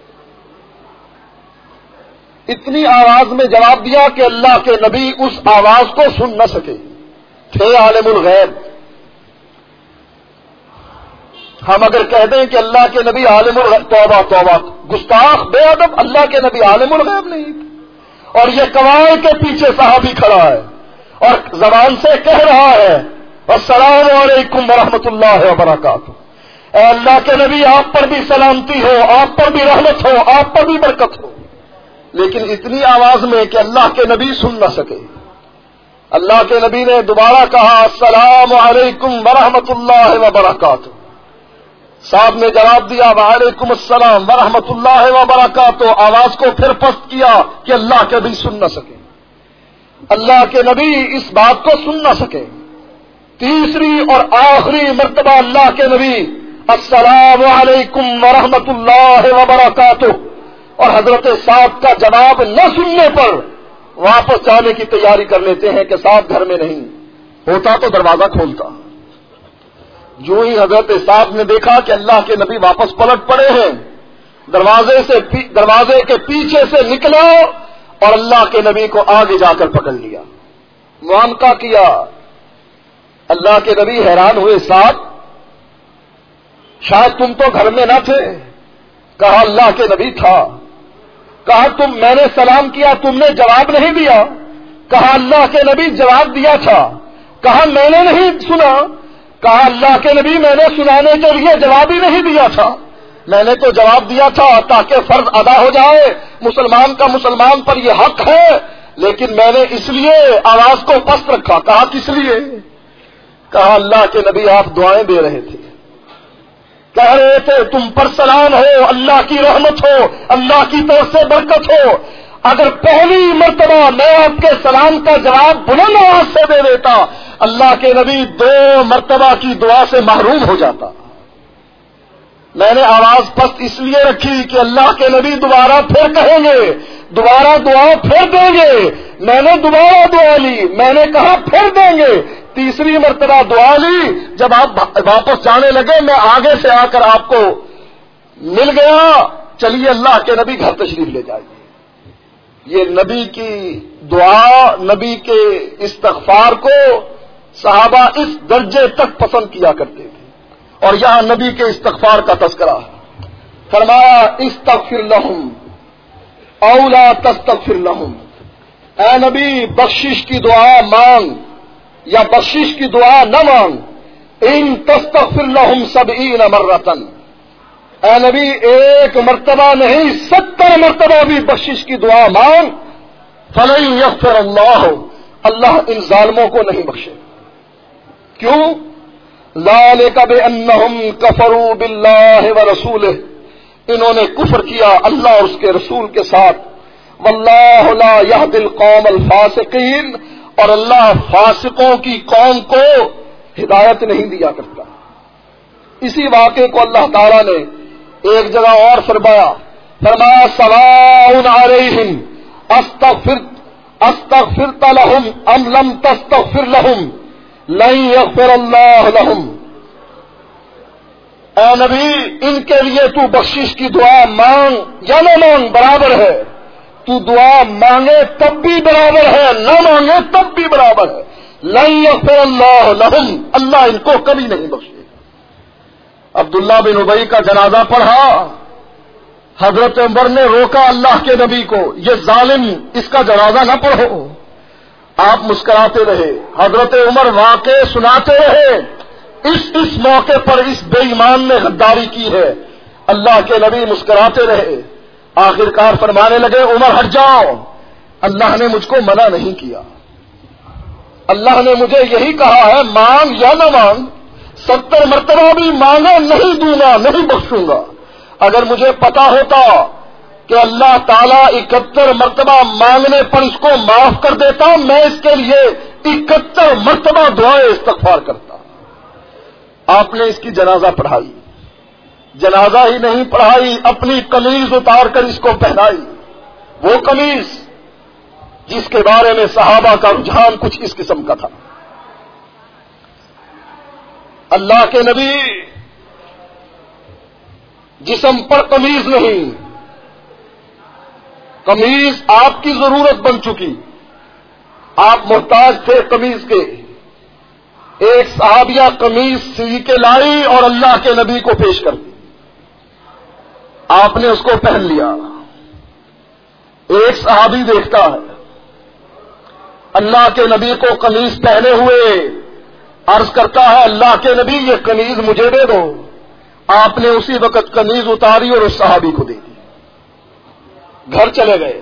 اتنی آواز میں جواب دیا کہ اللہ کے نبی اس آواز کو سن نہ سکے. تھے عالم الغیب. ہم اگر کہہ دیں کہ اللہ کے نبی عالم الغیب، توبہ توبہ، گستاخ بے ادب، اللہ کے نبی عالم الغیب نہیں تھے، اور یہ کوائے کے پیچھے صحابی کھڑا ہے اور زبان سے کہہ رہا ہے السلام علیکم ورحمۃ اللہ وبرکاتہ، اے اللہ کے نبی آپ پر بھی سلامتی ہو، آپ پر بھی رحمت ہو، آپ پر بھی برکت ہو، لیکن اتنی آواز میں کہ اللہ کے نبی سن نہ سکے۔ اللہ کے نبی نے دوبارہ کہا السلام علیکم ورحمۃ اللہ وبرکاتہ، صاحب نے جواب دیا وعلیکم السلام ورحمۃ اللہ وبرکاتہ، آواز کو پھر پست کیا کہ اللہ کے نبی سن نہ سکے، اللہ کے نبی اس بات کو سن نہ سکے۔ تیسری اور آخری مرتبہ اللہ کے نبی السلام علیکم ورحمۃ اللہ وبرکاتہ، اور حضرت صاحب کا جواب نہ سننے پر واپس جانے کی تیاری کر لیتے ہیں کہ صاحب گھر میں نہیں ہوتا تو دروازہ کھولتا۔ جو ہی حضرت صاحب نے دیکھا کہ اللہ کے نبی واپس پلٹ پڑے ہیں، دروازے سے دروازے کے پیچھے سے نکلا اور اللہ کے نبی کو آگے جا کر پکڑ لیا، معانقہ کیا۔ اللہ کے نبی حیران ہوئے، صاحب شاید تم تو گھر میں نہ تھے۔ کہا اللہ کے نبی تھا۔ کہا تم میں نے سلام کیا تم نے جواب نہیں دیا۔ کہا اللہ کے نبی جواب دیا تھا۔ کہا میں نے نہیں سنا۔ کہا اللہ کے نبی میں نے سنانے کے لیے جواب ہی نہیں دیا تھا، میں نے تو جواب دیا تھا تاکہ فرض ادا ہو جائے، مسلمان کا مسلمان پر یہ حق ہے، لیکن میں نے اس لیے آواز کو پست رکھا۔ کہا کس لیے؟ کہا اللہ کے نبی آپ دعائیں دے رہے تھے، کہہ رہے تھے تم پر سلام ہو، اللہ کی رحمت ہو، اللہ کی طرف سے برکت ہو۔ اگر پہلی مرتبہ میں آپ کے سلام کا جواب بلند آواز سے دے دیتا، اللہ کے نبی دو مرتبہ کی دعا سے محروم ہو جاتا۔ میں نے آواز پست اس لیے رکھی کہ اللہ کے نبی دوبارہ پھر کہیں گے، دوبارہ دعا پھر دیں گے۔ میں نے دوبارہ دعا لی، میں نے کہا پھر دیں گے، تیسری مرتبہ دعا لی۔ جب آپ واپس جانے لگے میں آگے سے آ کر آپ کو مل گیا، چلیے اللہ کے نبی گھر تشریف لے جائیے۔ یہ نبی کی دعا، نبی کے استغفار کو صحابہ اس درجے تک پسند کیا کرتے تھے، اور یہاں نبی کے استغفار کا تذکرہ ہے۔ فرمایا استغفر لہم او لا تستغفر لہم، اے نبی بخشش کی دعا مانگ یا بخشش کی دعا نہ مانگ، ان تستغفر لہم سبعین مرتن، اے نبی ایک مرتبہ نہیں ستر مرتبہ بھی بخشش کی دعا مانگ، فلن یغفر اللہ، اللہ ان ظالموں کو نہیں بخشے۔ کیوں؟ ذالک بانہم کفروا باللہ ورسولہ، انہوں نے کفر کیا اللہ اور اس کے رسول کے ساتھ، واللہ لا یہدی القوم الفاسقین، اور اللہ فاسقوں کی قوم کو ہدایت نہیں دیا کرتا۔ اسی واقعے کو اللہ تعالیٰ نے ایک جگہ اور فرمایا، فرمایا سواء علیہم استغفرت استغفرت لہم ام لم تستغفر لہم لن یغفر اللہ لہم، اے نبی ان کے لیے تو بخشش کی دعا مانگ یا نہ مانگ برابر ہے، تو دعا مانگے تب بھی برابر ہے، نہ مانگے تب بھی برابر ہے، لن یغفر اللہ لہم، اللہ ان کو کبھی نہیں بخشے۔ عبداللہ بن ابی کا جنازہ پڑھا، حضرت عمر نے روکا اللہ کے نبی کو، یہ ظالم اس کا جنازہ نہ پڑھو، آپ مسکراتے رہے، حضرت عمر واقع سناتے رہے، اس اس موقع پر اس بے ایمان نے غداری کی ہے، اللہ کے نبی مسکراتے رہے، آخرکار فرمانے لگے عمر ہٹ جاؤ، اللہ نے مجھ کو منع نہیں کیا، اللہ نے مجھے یہی کہا ہے مانگ یا نہ مانگ، ستر مرتبہ بھی مانگا نہیں دوں گا، نہیں بخشوں گا۔ اگر مجھے پتا ہوتا کہ اللہ تعالیٰ اکہتر مرتبہ مانگنے پر اس کو معاف کر دیتا، میں اس کے لیے اکہتر مرتبہ دعائیں استغفار کرتا۔ آپ نے اس کی جنازہ پڑھائی، جنازہ ہی نہیں پڑھائی، اپنی قمیض اتار کر اس کو پہنائی، وہ قمیض جس کے بارے میں صحابہ کا رجحان کچھ اس قسم کا تھا۔ اللہ کے نبی جسم پر قمیض نہیں، قمیض آپ کی ضرورت بن چکی، آپ محتاج تھے قمیض کے، ایک صحابیہ قمیض سی کے لائی اور اللہ کے نبی کو پیش کر دی. آپ نے اس کو پہن لیا. ایک صحابی دیکھتا ہے اللہ کے نبی کو قمیض پہنے ہوئے، عرض کرتا ہے اللہ کے نبی یہ قمیض مجھے دے دو. آپ نے اسی وقت قمیض اتاری اور اس صحابی کو دے دی. گھر چلے گئے.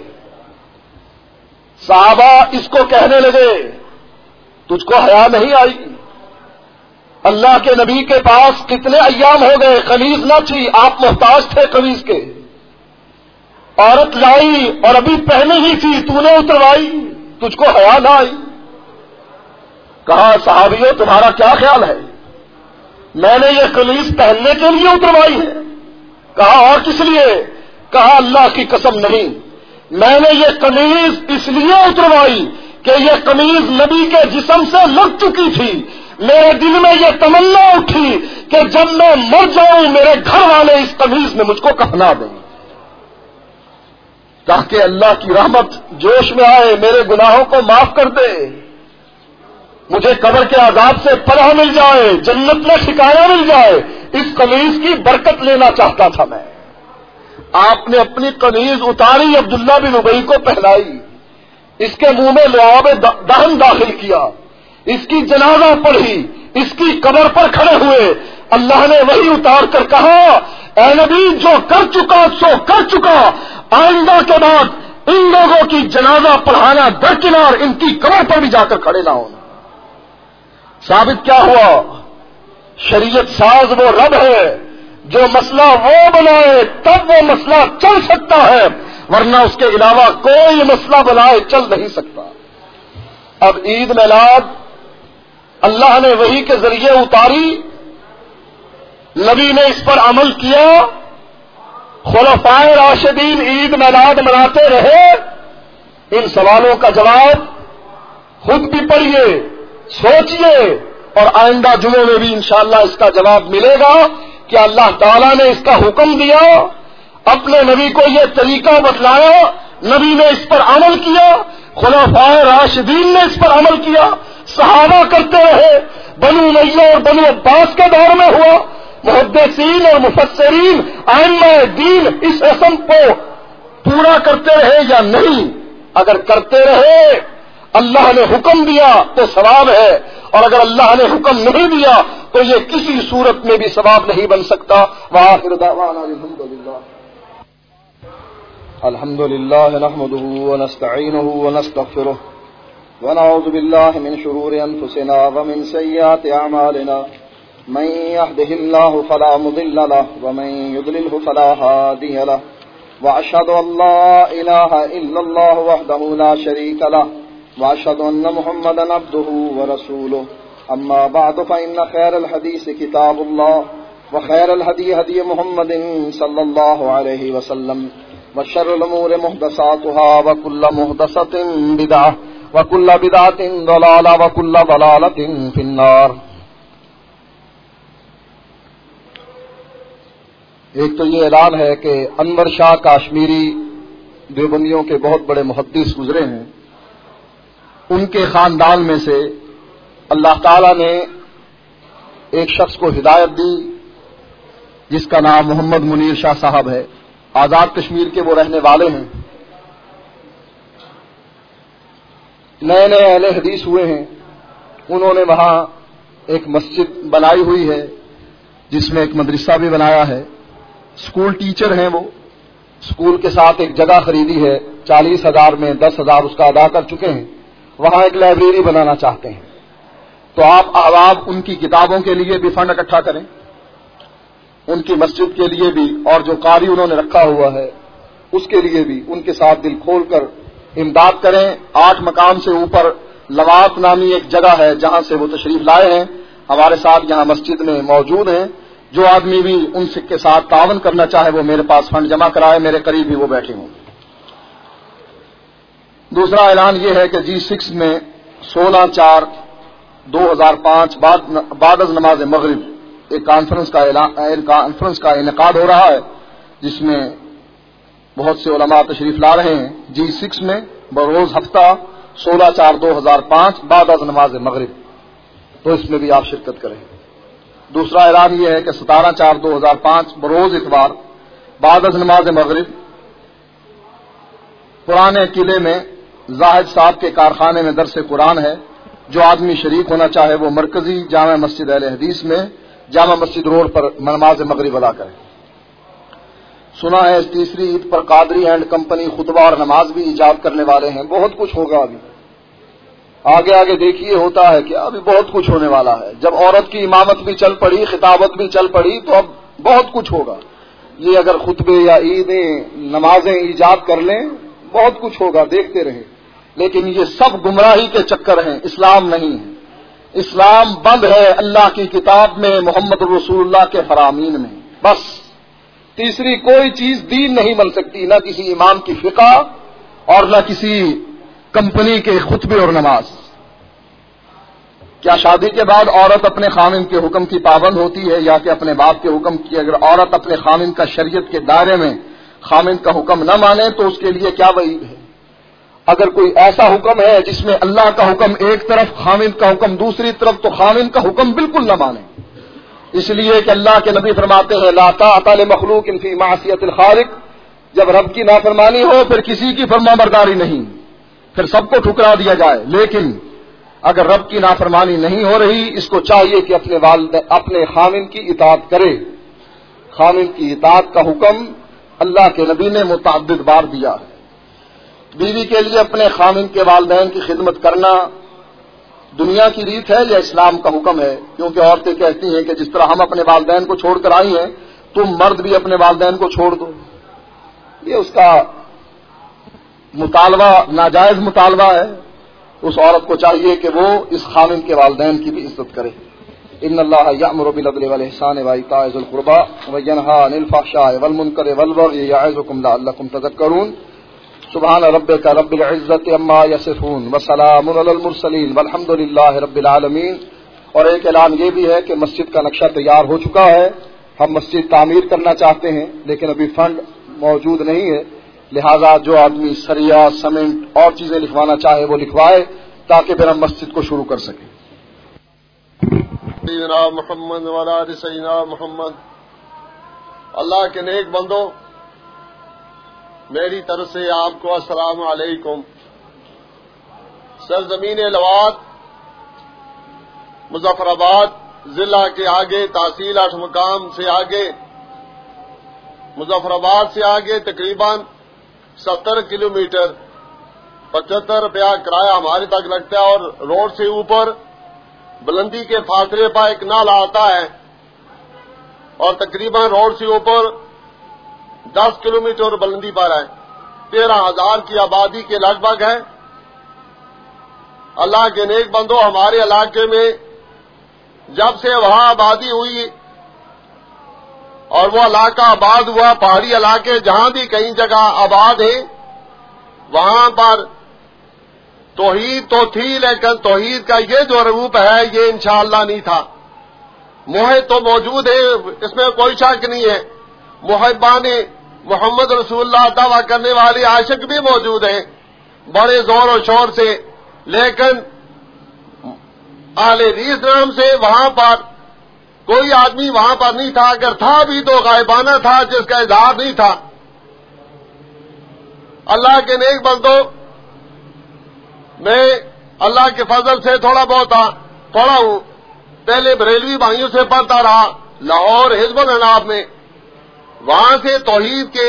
صحابہ اس کو کہنے لگے تجھ کو حیا نہیں آئی؟ اللہ کے نبی کے پاس کتنے ایام ہو گئے، قمیض نہ تھی، آپ محتاج تھے قمیض کے. عورت لائی اور ابھی پہنے ہی تھی، تو نے اتروائی، تجھ کو حیا نہ آئی؟ کہا صحابیوں تمہارا کیا خیال ہے، میں نے یہ قمیض پہننے کے لیے اتروائی ہے؟ کہا اور کس لیے؟ کہا اللہ کی قسم نہیں، میں نے یہ قمیض اس لیے اتروائی کہ یہ قمیض نبی کے جسم سے لگ چکی تھی. میرے دل میں یہ تمنا اٹھی کہ جب میں مر جاؤں میرے گھر والے اس قمیض میں مجھ کو کفنا دیں تاکہ اللہ کی رحمت جوش میں آئے، میرے گناہوں کو معاف کر دے، مجھے قبر کے عذاب سے پناہ مل جائے، جنت میں ٹھکانہ مل جائے. اس قمیض کی برکت لینا چاہتا تھا میں. آپ نے اپنی قمیض اتاری، عبداللہ بن ابی کو پہنائی، اس کے منہ میں لعاب دہن داخل کیا، اس کی جنازہ پڑھی، اس کی قبر پر کھڑے ہوئے. اللہ نے وہی اتار کر کہا اے نبی جو کر چکا سو کر چکا، آئندہ کے بعد ان لوگوں کی جنازہ پڑھانا درکنار، ان کی قبر پر بھی جا کر کھڑے نہ ہونا. ثابت کیا ہوا؟ شریعت ساز وہ رب ہے جو مسئلہ وہ بنائے تب وہ مسئلہ چل سکتا ہے، ورنہ اس کے علاوہ کوئی مسئلہ بنائے چل نہیں سکتا. اب عید میلاد اللہ نے وحی کے ذریعے اتاری، نبی نے اس پر عمل کیا، خلفائے راشدین عید میلاد مناتے رہے. ان سوالوں کا جواب خود بھی پڑھیے، سوچئے، اور آئندہ جمعے میں بھی انشاءاللہ اس کا جواب ملے گا کہ اللہ تعالیٰ نے اس کا حکم دیا، اپنے نبی کو یہ طریقہ بتلایا، نبی نے اس پر عمل کیا، خلفائے راشدین نے اس پر عمل کیا، صحابہ کرتے رہے، بنو امیہ اور بنو عباس کے دور میں ہوا، محدثین اور مفسرین ائمہ دین اس رسم کو پورا کرتے رہے یا نہیں؟ اگر کرتے رہے، اللہ نے حکم دیا تو ثواب ہے، اور اگر اللہ نے حکم نہیں دیا تو یہ کسی صورت میں بھی ثواب نہیں بن سکتا. وآخر دعوانا الحمد للہ الحمد للہ نحمده ونستعینه ونستغفره ونعوذ باللہ من شرور انفسنا ومن سیئات اعمالنا، من يهده الله فلا مضل له ومن يضلله فلا هادي له، واشهد ان لا اله الا الله وحده لا شريك له، واشهد ان محمدا عبده ورسوله. اما بعد فان خير الحديث كتاب الله، وخير الهدي هدي محمد صلى الله عليه وسلم، وشر الامور محدثاتها وكل محدثة بدعة وكل بدعة ضلالة وكل ضلالة في النار. ایک تو یہ اعلان ہے کہ انور شاہ کاشمیری دیوبندیوں کے بہت بڑے محدث گزرے ہیں، ان کے خاندان میں سے اللہ تعالیٰ نے ایک شخص کو ہدایت دی جس کا نام محمد منیر شاہ صاحب ہے. آزاد کشمیر کے وہ رہنے والے ہیں، نئے نئے اہل حدیث ہوئے ہیں. انہوں نے وہاں ایک مسجد بنائی ہوئی ہے جس میں ایک مدرسہ بھی بنایا ہے. اسکول ٹیچر ہیں وہ، اسکول کے ساتھ ایک جگہ خریدی ہے، چالیس ہزار میں دس ہزار اس کا ادا کر چکے ہیں. وہاں ایک لائبریری بنانا چاہتے ہیں. تو آپ احباب ان کی کتابوں کے لیے بھی فنڈ اکٹھا کریں، ان کی مسجد کے لیے بھی، اور جو قاری انہوں نے رکھا ہوا ہے اس کے لیے بھی ان کے ساتھ دل کھول کر امداد کریں. آٹھ مقام سے اوپر لوات نامی ایک جگہ ہے جہاں سے وہ تشریف لائے ہیں، ہمارے ساتھ یہاں مسجد میں موجود ہیں. جو آدمی بھی ان کے ساتھ تعاون کرنا چاہے وہ میرے پاس فنڈ جمع کرائے، میرے قریب بھی وہ بیٹھے ہوں. دوسرا اعلان یہ ہے کہ جی سکس میں سولہ چار دو ہزار پانچ بعد از نماز مغرب ایک کانفرنس کا کانفرنس کا انعقاد ہو رہا ہے جس میں بہت سے علماء تشریف لا رہے ہیں. جی سکس میں بروز ہفتہ سولہ چار دو ہزار پانچ بعد از نماز مغرب. تو اس میں بھی آپ شرکت کریں۔ دوسرا اعلان یہ ہے کہ ستارہ چار دو ہزار پانچ بروز اتوار بعد از نماز مغرب پرانے قلعے میں زاہد صاحب کے کارخانے میں درس قرآن ہے۔ جو آدمی شریک ہونا چاہے وہ مرکزی جامع مسجد اہل حدیث میں جامع مسجد روڈ پر نماز مغرب ادا کرے۔ سنا ہے اس تیسری عید پر قادری اینڈ کمپنی خطبہ اور نماز بھی ایجاد کرنے والے ہیں۔ بہت کچھ ہوگا، ابھی آگے آگے دیکھیے ہوتا ہے کہ ابھی بہت کچھ ہونے والا ہے۔ جب عورت کی امامت بھی چل پڑی، خطابت بھی چل پڑی، تو اب بہت کچھ ہوگا۔ یہ اگر خطبے یا عیدیں نمازیں ایجاد کر لیں بہت کچھ ہوگا، دیکھتے رہیں۔ لیکن یہ سب گمراہی کے چکر ہیں، اسلام نہیں ہے۔ اسلام بند ہے اللہ کی کتاب میں، محمد رسول اللہ کے فرامین میں، بس۔ تیسری کوئی چیز دین نہیں بن سکتی، نہ کسی امام کی فقہ اور نہ کسی کمپنی کے خطبے اور نماز۔ کیا شادی کے بعد عورت اپنے خامن کے حکم کی پابند ہوتی ہے یا کہ اپنے باپ کے حکم کی؟ اگر عورت اپنے خامن کا شریعت کے دائرے میں خامن کا حکم نہ مانے تو اس کے لیے کیا وعید ہے؟ اگر کوئی ایسا حکم ہے جس میں اللہ کا حکم ایک طرف، خامن کا حکم دوسری طرف، تو خامن کا حکم بالکل نہ مانے، اس لیے کہ اللہ کے نبی فرماتے ہیں لا طاعۃ لمخلوق فی معصیۃ الخالق۔ جب رب کی نافرمانی ہو پھر کسی کی فرما برداری نہیں، پھر سب کو ٹھکرا دیا جائے۔ لیکن اگر رب کی نافرمانی نہیں ہو رہی، اس کو چاہیے کہ اپنے والد اپنے خامن کی اطاعت کرے۔ خامن کی اطاعت کا حکم اللہ کے نبی نے متعدد بار دیا ہے۔ بیوی کے لیے اپنے خامن کے والدین کی خدمت کرنا دنیا کی ریت ہے یا اسلام کا حکم ہے؟ کیونکہ عورتیں کہتی ہیں کہ جس طرح ہم اپنے والدین کو چھوڑ کر آئی ہیں تم مرد بھی اپنے والدین کو چھوڑ دو۔ یہ اس کا مطالبہ ناجائز مطالبہ ہے۔ اس عورت کو چاہیے کہ وہ اس خامن کے والدین کی بھی عزت کرے۔ ان اللہ یأمر بالعدل والإحسان وإیتاء ذی القربى وینہی عن الفحشاء والمنکر والبغی یعظکم لعلکم تذکرون۔ سبحان ربک رب العزت عما یصفون وسلام علی المرسلین والحمد للہ رب العالمین۔ اور ایک اعلان یہ بھی ہے کہ مسجد کا نقشہ تیار ہو چکا ہے۔ ہم مسجد تعمیر کرنا چاہتے ہیں لیکن ابھی فنڈ موجود نہیں ہے، لہذا جو آدمی سریا سیمنٹ اور چیزیں لکھوانا چاہے وہ لکھوائے تاکہ پھر ہم مسجد کو شروع کر سکیں۔ سیدنا محمد وعلی آل سیدنا محمد۔ اللہ کے نیک بندو، میری طرف سے آپ کو السلام علیکم۔ سرزمین لوات مظفر آباد ضلع کے آگے، تحصیل آٹھ مقام سے آگے، مظفر آباد سے آگے تقریباً ستر کلومیٹر، پچہتر روپیہ کرایہ ہمارے تک لگتا ہے، اور روڈ سے اوپر بلندی کے فاصلے پر ایک نالا آتا ہے، اور تقریباً روڈ سے اوپر دس کلومیٹر بلندی پر ہے۔ تیرہ ہزار کی آبادی کے لگ بھگ ہے۔ اللہ کے نیک بندو، ہمارے علاقے میں جب سے وہاں آبادی ہوئی اور وہ علاقہ آباد ہوا، پہاڑی علاقے جہاں بھی کئی جگہ آباد ہیں وہاں پر توحید تو تھی، لیکن توحید کا یہ جو روپ ہے یہ انشاءاللہ نہیں تھا۔ موحد تو موجود ہے، اس میں کوئی شک نہیں ہے، محبان محمد رسول اللہ دعویٰ کرنے والے عاشق بھی موجود ہیں بڑے زور و شور سے، لیکن اہل حدیث نام سے وہاں پر کوئی آدمی وہاں پر نہیں تھا، اگر تھا بھی تو غائبانہ تھا جس کا اظہار نہیں تھا۔ اللہ کے نیک بندو، میں اللہ کے فضل سے تھوڑا بہت پڑھا ہوں، پہلے بریلوی بھائیوں سے پڑھتا رہا لاہور حزب الاناف میں، وہاں سے توحید کے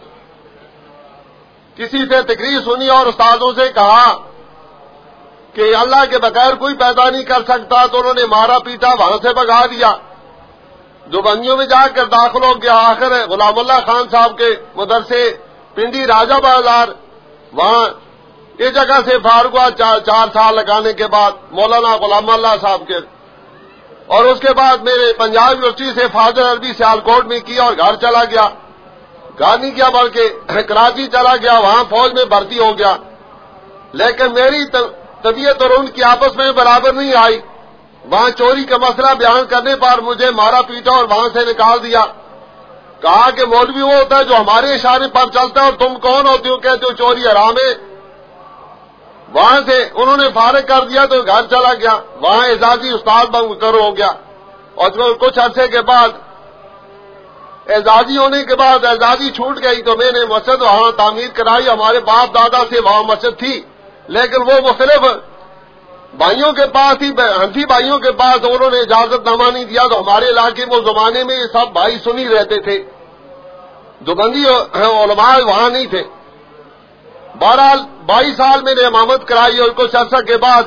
کسی سے تقریر سنی اور استادوں سے کہا کہ اللہ کے بغیر کوئی پیدا نہیں کر سکتا، تو انہوں نے مارا پیٹا، وہاں سے بھگا دیا۔ دیوبندیوں میں جا کر داخل ہو گیا، آخر غلام اللہ خان صاحب کے مدرسے پنڈی راجہ بازار، وہاں اس جگہ سے فارغ ہوا چار, چار سال لگانے کے بعد مولانا غلام اللہ صاحب کے، اور اس کے بعد میرے پنجاب یونیورسٹی سے فاضل عربی سیالکوٹ میں کیا اور گھر چلا گیا، گھر نہیں کیا بلکہ کراچی چلا گیا، وہاں فوج میں بھرتی ہو گیا، لیکن میری طبیعت اور ان کی آپس میں برابر نہیں آئی۔ وہاں چوری کا مسئلہ بیان کرنے پر مجھے مارا پیٹا اور وہاں سے نکال دیا، کہا کہ مولوی وہ ہوتا ہے جو ہمارے اشارے پر چلتا ہے، اور تم کون ہوتے ہو کہتے ہو چوری حرام ہے۔ وہاں سے انہوں نے فارغ کر دیا تو گھر چلا گیا، وہاں اعزازی استاد بن کر ہو گیا، اور کچھ عرصے کے بعد اعزازی ہونے کے بعد اعزازی چھوٹ گئی تو میں نے مسجد وہاں تعمیر کرائی. ہمارے باپ دادا سے وہاں مسجد تھی، لیکن وہ مختلف بھائیوں کے پاس ہی، حنفی بھائیوں کے پاس، انہوں نے اجازت نامہ نہیں دیا. تو ہمارے علاقے میں اس زمانے میں سب بھائی سنی رہتے تھے، دیوبندی علماء وہاں نہیں تھے. بہرحال بائیس سال میں نے امامت کرائی اور کچھ عرصہ کے بعد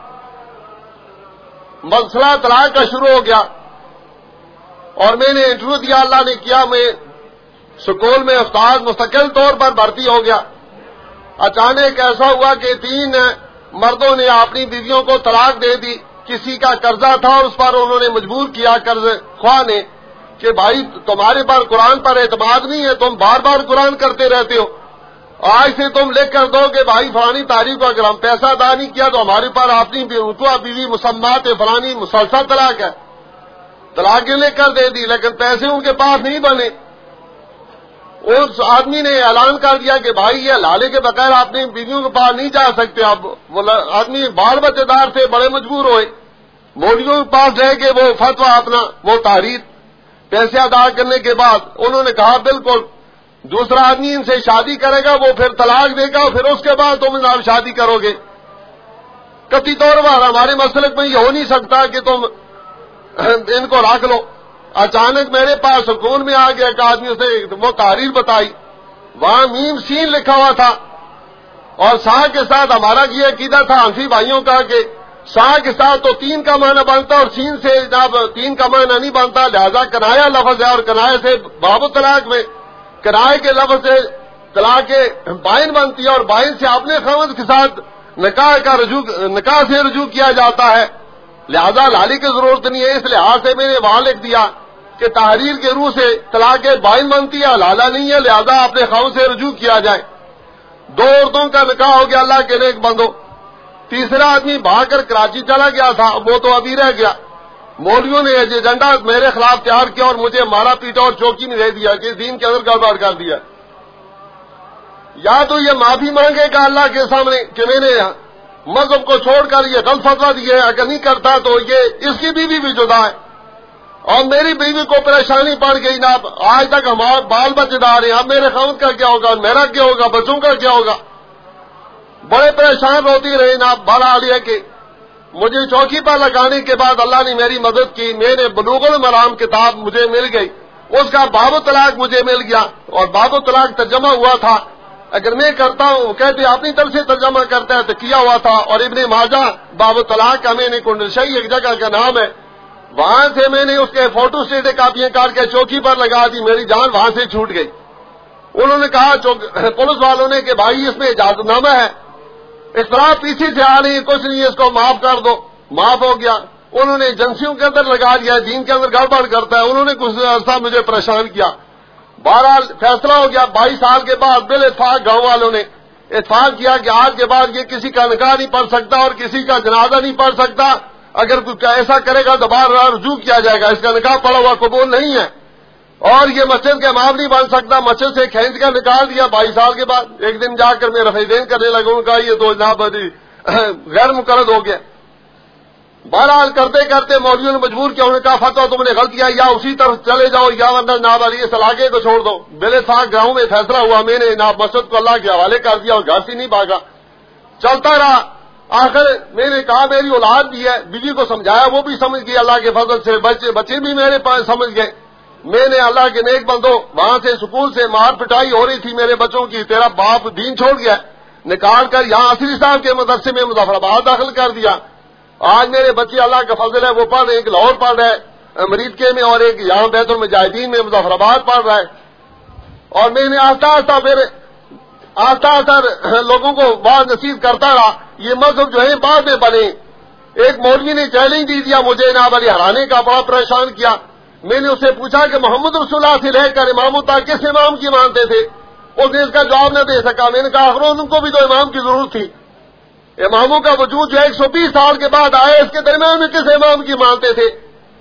مسئلہ طلاق کا شروع ہو گیا اور میں نے انٹرویو دیا، اللہ نے کیا، میں سکول میں استاد مستقل طور پر بھرتی ہو گیا. اچانک ایسا ہوا کہ تین مردوں نے اپنی بیویوں کو طلاق دے دی. کسی کا قرضہ تھا اور اس پر انہوں نے مجبور کیا قرض خواہ نے کہ بھائی تمہارے پر قرآن پر اعتماد نہیں ہے، تم بار بار قرآن کرتے رہتے ہو، آج سے تم لکھ کر دو کہ بھائی فلانی تاریخ کو اگر ہم پیسہ ادا نہیں کیا تو ہمارے پر اپنی بیوی مسمات فلانی مسلسل طلاق ہے. طلاق لکھ کر دے دی، لیکن پیسے ان کے پاس نہیں بنے. اس آدمی نے اعلان کر دیا کہ بھائی یہ لالے کے بغیر اپنی بیویوں کے پاس نہیں جا سکتے. اب وہ آدمی بال بچے دار تھے، بڑے مجبور ہوئے، مولویوں کے پاس رہ کے وہ فتویٰ اپنا وہ تحریر پیسے ادا کرنے کے بعد انہوں نے کہا بالکل دوسرا آدمی ان سے شادی کرے گا، وہ پھر طلاق دے گا، پھر اس کے بعد تم ان شادی کرو گے. قطعی طور پر ہمارے مسلک میں یہ ہو نہیں سکتا کہ تم ان کو رکھ لو. اچانک میرے پاس سکون میں آ گیا ایک آدمی، اسے وہ تحریر بتائی، وہاں میم سین لکھا ہوا تھا اور سا کے ساتھ ہمارا یہ عقیدہ تھا حنفی بھائیوں کا کہ سا کے ساتھ تو تین کا معنی بنتا اور سین سے جب تین کا معنی نہیں بنتا، لہذا کنایا لفظ ہے اور کنائے سے باب الطلاق میں کنائے کے لفظ سے طلاق بائن بنتی ہے اور بائن سے اپنے خاوند کے ساتھ نکاح کا رجوع نکاح سے رجوع کیا جاتا ہے، لہذا لالی کی ضرورت نہیں ہے. اس لحاظ سے میں نے وہاں لکھ دیا کہ تحریر کے روح سے طلاق بائن بنتی ہے، لالا نہیں ہے، لہذا اپنے خاوند سے رجوع کیا جائے. دو عورتوں کا نکاح ہو گیا اللہ کے نیک بندو. تیسرا آدمی بھاگ کر کراچی چلا گیا تھا، وہ تو ابھی رہ گیا. مولویوں نے ایجنڈا میرے خلاف تیار کیا اور مجھے مارا پیٹا اور چوکی میں دے دیا کہ دین کے اندر گڑبڑ کر دیا. یا تو یہ معافی مانگے گا اللہ کے سامنے کہ میں نے مذہب کو چھوڑ کر یہ غلط فتویٰ دیے، اگر نہیں کرتا تو یہ اس کی بیوی بھی جدا ہے اور میری بیوی کو پریشانی پڑ گئی نا. آج تک ہمارے بال بچے دار ہیں، اب میرے خاوند کا کیا ہوگا، میرا کیا ہوگا، بچوں کا کیا ہوگا. بڑے پریشان ہوتی رہی نا. بہرحال یہ کہ مجھے چوکی پر لگانے کے بعد اللہ نے میری مدد کی. میں نے بلوغ المرام کتاب مجھے مل گئی، اس کا باب الطلاق مجھے مل گیا اور باب الطلاق ترجمہ ہوا تھا. اگر میں کرتا ہوں کہتے اپنی طرف سے ترجمہ کرتا ہے تو کیا ہوا تھا. اور ابن ماجہ باب الطلاق کا میں نے کنڈشائی ایک جگہ کا نام ہے، وہاں سے میں نے اس کے فوٹو اسٹیٹ کاپیاں کاٹ کے چوکی پر لگا دی. میری جان وہاں سے چھوٹ گئی. انہوں نے کہا پولیس والوں نے کہ بھائی اس میں اجازت نامہ ہے، اس طرح پیچھے سے آ رہی ہے، کچھ نہیں، اس کو معاف کر دو. معاف ہو گیا. انہوں نے ایجنسیوں کے اندر لگا دیا، دین کے اندر گڑبڑ کرتا ہے. انہوں نے کچھ عرصہ مجھے پریشان کیا. بہرحال فیصلہ ہو گیا. بائیس سال کے بعد بال اتفاق گاؤں والوں نے اتفاق کیا کہ آج کے بعد یہ کسی کا نکاح نہیں پڑھ سکتا اور کسی کا جنازہ نہیں پڑھ سکتا. اگر کوئی ایسا کرے گا دوبارہ رجوع کیا جائے گا، اس کا نکاح پڑا ہوا قبول نہیں ہے. اور یہ مسجد کے امام نہیں بن سکتا. مسجد سے کھینچ کر نکال دیا. بائیس سال کے بعد ایک دن جا کر میں رفع دین کرنے لگا، ان کا یہ تو جناب غیر مقرر ہو گیا. بہرحال کرتے کرتے مولویوں نے مجبور کیا، انہوں نے کہا فتویٰ تم نے غلط کیا، یا اسی طرف چلے جاؤ یا ورنہ جناب علی اس علاقے کو چھوڑ دو. بلے صاحب گاؤں میں فیصلہ ہوا. میں نے جناب مسجد کو اللہ کے حوالے کر دیا اور گھر سے نہیں بھاگا، چلتا رہا. آخر میں نے کہا میری اولاد بھی ہے، بیوی کو سمجھایا، وہ بھی سمجھ گئی اللہ کے فضل سے. بچے بچے بھی میرے پاس سمجھ گئے. میں نے اللہ کے نیک بندو وہاں سے سکول سے مار پٹائی ہو رہی تھی میرے بچوں کی، تیرا باپ دین چھوڑ گیا، نکال کر یہاں عصری صاحب کے مدرسے میں مظفر آباد داخل کر دیا. آج میرے بچے اللہ کا فضل ہے وہ پڑھ رہے، ایک لاہور پڑھ رہا ہے امریکہ میں اور ایک یہاں بیت المجاہدین میں مظفر آباد پڑھ رہا ہے. اور میں نے آہستہ آہستہ میرے آہستہ آہستہ لوگوں کو بات نصیب کرتا رہا. یہ مذہب جو ہے بعد میں بنے. ایک مولوی نے چیلنج دی دیا مجھے جناب علی ہرانے کا، بڑا پریشان کیا. میں نے اسے پوچھا کہ محمد رسول اللہ سے رہ کر اماموں تک کس امام کی مانتے تھے؟ اس نے اس کا جواب نہ دے سکا. میں نے کہا آخر ان کو بھی تو امام کی ضرورت تھی. اماموں کا وجود جو ایک سو بیس سال کے بعد آئے، اس کے درمیان میں کس امام کی مانتے تھے؟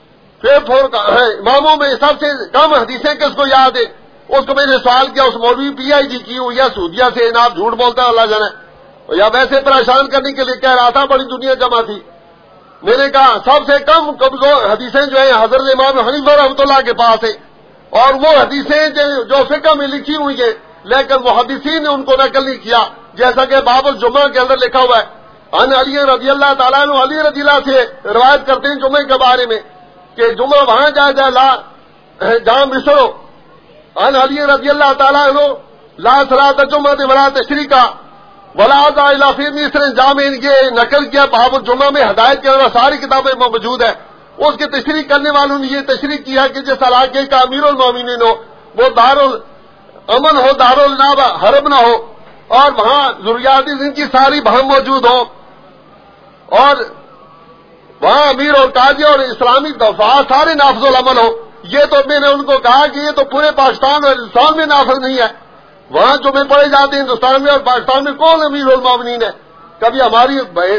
پھر اماموں میں سب سے کم حدیثیں کس کو یاد ہے؟ اس کو میں نے سوال کیا. اس مولوی پی آئی ڈی کی ہوئی یا سعودیہ سے جناب جھوٹ بولتا ہے اللہ جانے. یا ویسے پریشان کرنے کے لیے کہہ رہا تھا، بڑی دنیا جمع تھی. میں نے کہا سب سے کم کمزور حدیثیں جو ہیں حضرت امام حنیفہ رحمۃ اللہ کے پاس ہے، اور وہ حدیثیں جو فقہ میں لکھی ہوئی ہیں لیکن محدثین نے ان کو نقل نہیں کیا، جیسا کہ باب الجمعہ کے اندر لکھا ہوا ہے. ان علی رضی اللہ تعالیٰ عنہ، علی رضی اللہ سے روایت کرتے ہیں جمعے کے بارے میں کہ جمعہ وہاں جائے جائے لا جہاں مصرو. ان علی رضی اللہ تعالیٰ عنہ لا صلاۃ جمعہ ولا تشریکا ولا الا فی مصر جامع، یہ نقل کیا باب الجمعہ میں، ہدایت کے اندر ساری کتابیں موجود ہے. اس کی تشریح کرنے والوں نے یہ تشریح کیا کہ جس علاقے کا امیر المومنین ہو وہ دار الامن ہو، دار الناب حرب نہ ہو، اور وہاں ضروریات ان کی ساری بہم موجود ہو، اور وہاں امیر اور قاضی اور اسلامی دفاع سارے نافذ العمل ہو. یہ تو میں نے ان کو کہا کہ یہ تو پورے پاکستان اور ہندوستان میں نافذ نہیں ہے. وہاں جو میں پڑھے جاتے ہیں ہندوستان میں اور پاکستان میں کون امیر المومنین ہے؟ کبھی ہماری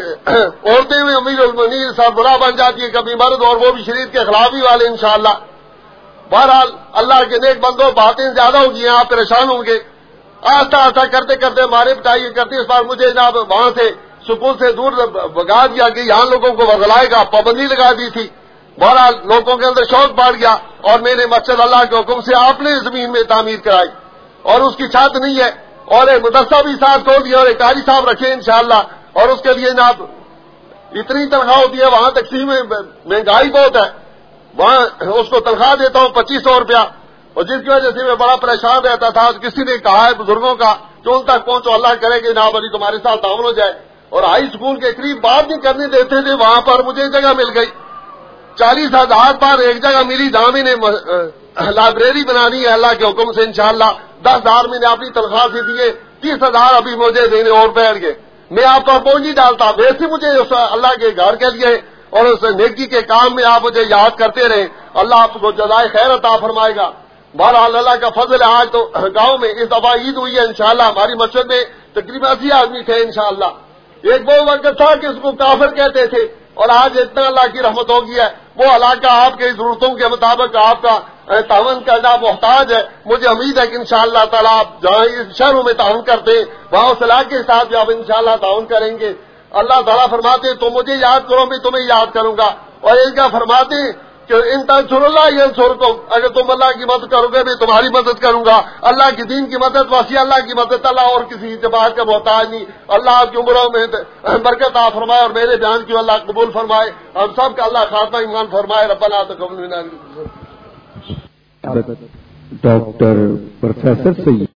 عورتیں میں امیر المومنین سربراہ بن جاتی ہے، کبھی مرد، اور وہ بھی شریعت کے خلاف ہی والے انشاءاللہ. بہرحال اللہ کے نیک بندوں، باتیں زیادہ ہو گئی ہیں، آپ پریشان ہوں گے. آہستہ آہستہ کرتے کرتے ہمارے پٹائی کرتے اس بار مجھے جناب وہاں سے سکول سے دور بگا دیا کہ یہاں لوگوں کو ورگلائے گا، پابندی لگا دی تھی. بہرحال لوگوں کے اندر شوق بڑھ گیا اور میں نے مسجد اللہ کے حکم سے آپ نے زمین میں تعمیر کرائی، اور اس کی چھت نہیں ہے، اور ایک مدرسہ بھی ساتھ کھول دیا، اور ایک قاری صاحب رکھے انشاءاللہ. اور اس کے لیے جناب اتنی تنخواہ ہوتی ہے، وہاں تقسیم میں مہنگائی بہت ہے، وہاں اس کو تنخواہ دیتا ہوں پچیس سو روپیہ، اور جس کی وجہ سے میں بڑا پریشان رہتا تھا. کسی نے کہا ہے بزرگوں کا کہ ان تک پہنچو، اللہ کرے کہ جناب علی تمہارے ساتھ تعاون ہو جائے. اور ہائی اسکول کے قریب بات نہیں کرنے دیتے تھے، وہاں پر مجھے جگہ مل گئی. چالیس ہزار پر ایک جگہ ملی جہاں میں نے لائبریری بنانی ہے اللہ کے حکم سے انشاءاللہ. دس ہزار میں نے اپنی تنخواہ سے دیے، تیس ہزار ابھی مجھے دینے اور بیٹھ گئے. میں آپ پر بوجھ نہیں ڈالتا، ویسے مجھے اس اللہ کے گھر کے لیے اور اس نیکی کے کام میں آپ مجھے یاد کرتے رہیں. اللہ آپ کو جزائے خیر عطا فرمائے گا. بہرحال اللہ کا فضل ہے، آج تو گاؤں میں اس دفعہ عید ہوئی ہے انشاءاللہ. ہماری مسجد میں تقریباً اسی آدمی تھے انشاءاللہ. ایک وہ وقت تھا کہ اس کو کافر کہتے تھے، اور آج اتنا اللہ کی رحمت ہو گیا ہے، وہ علاقہ آپ کی ضرورتوں کے مطابق آپ کا تعاون کرنا محتاج ہے. مجھے امید ہے کہ انشاءاللہ تعالیٰ آپ جہاں اس شہروں میں تعاون کرتے ہیں وہاں اس علاقے کے ساتھ بھی آپ انشاءاللہ تعاون کریں گے. اللہ تعالیٰ فرماتے ہیں تو مجھے یاد کرو میں تمہیں یاد کروں گا. اور ایک کا فرماتے ہیں کہ ان تنصر اللہ ینصرکم، اگر تم اللہ کی مدد کرو گے میں تمہاری مدد کروں گا. اللہ کی دین کی مدد وسیع، اللہ کی مدد اللہ اور کسی اعتبار کا محتاج نہیں. اللہ آپ کی عمروں میں برکت عطا فرمائے اور میرے بیان کی اللہ قبول فرمائے. ہم سب کا اللہ خاتمہ ایمان فرمائے. ربنا تقبل منا. ڈاکٹر پروفیسر سید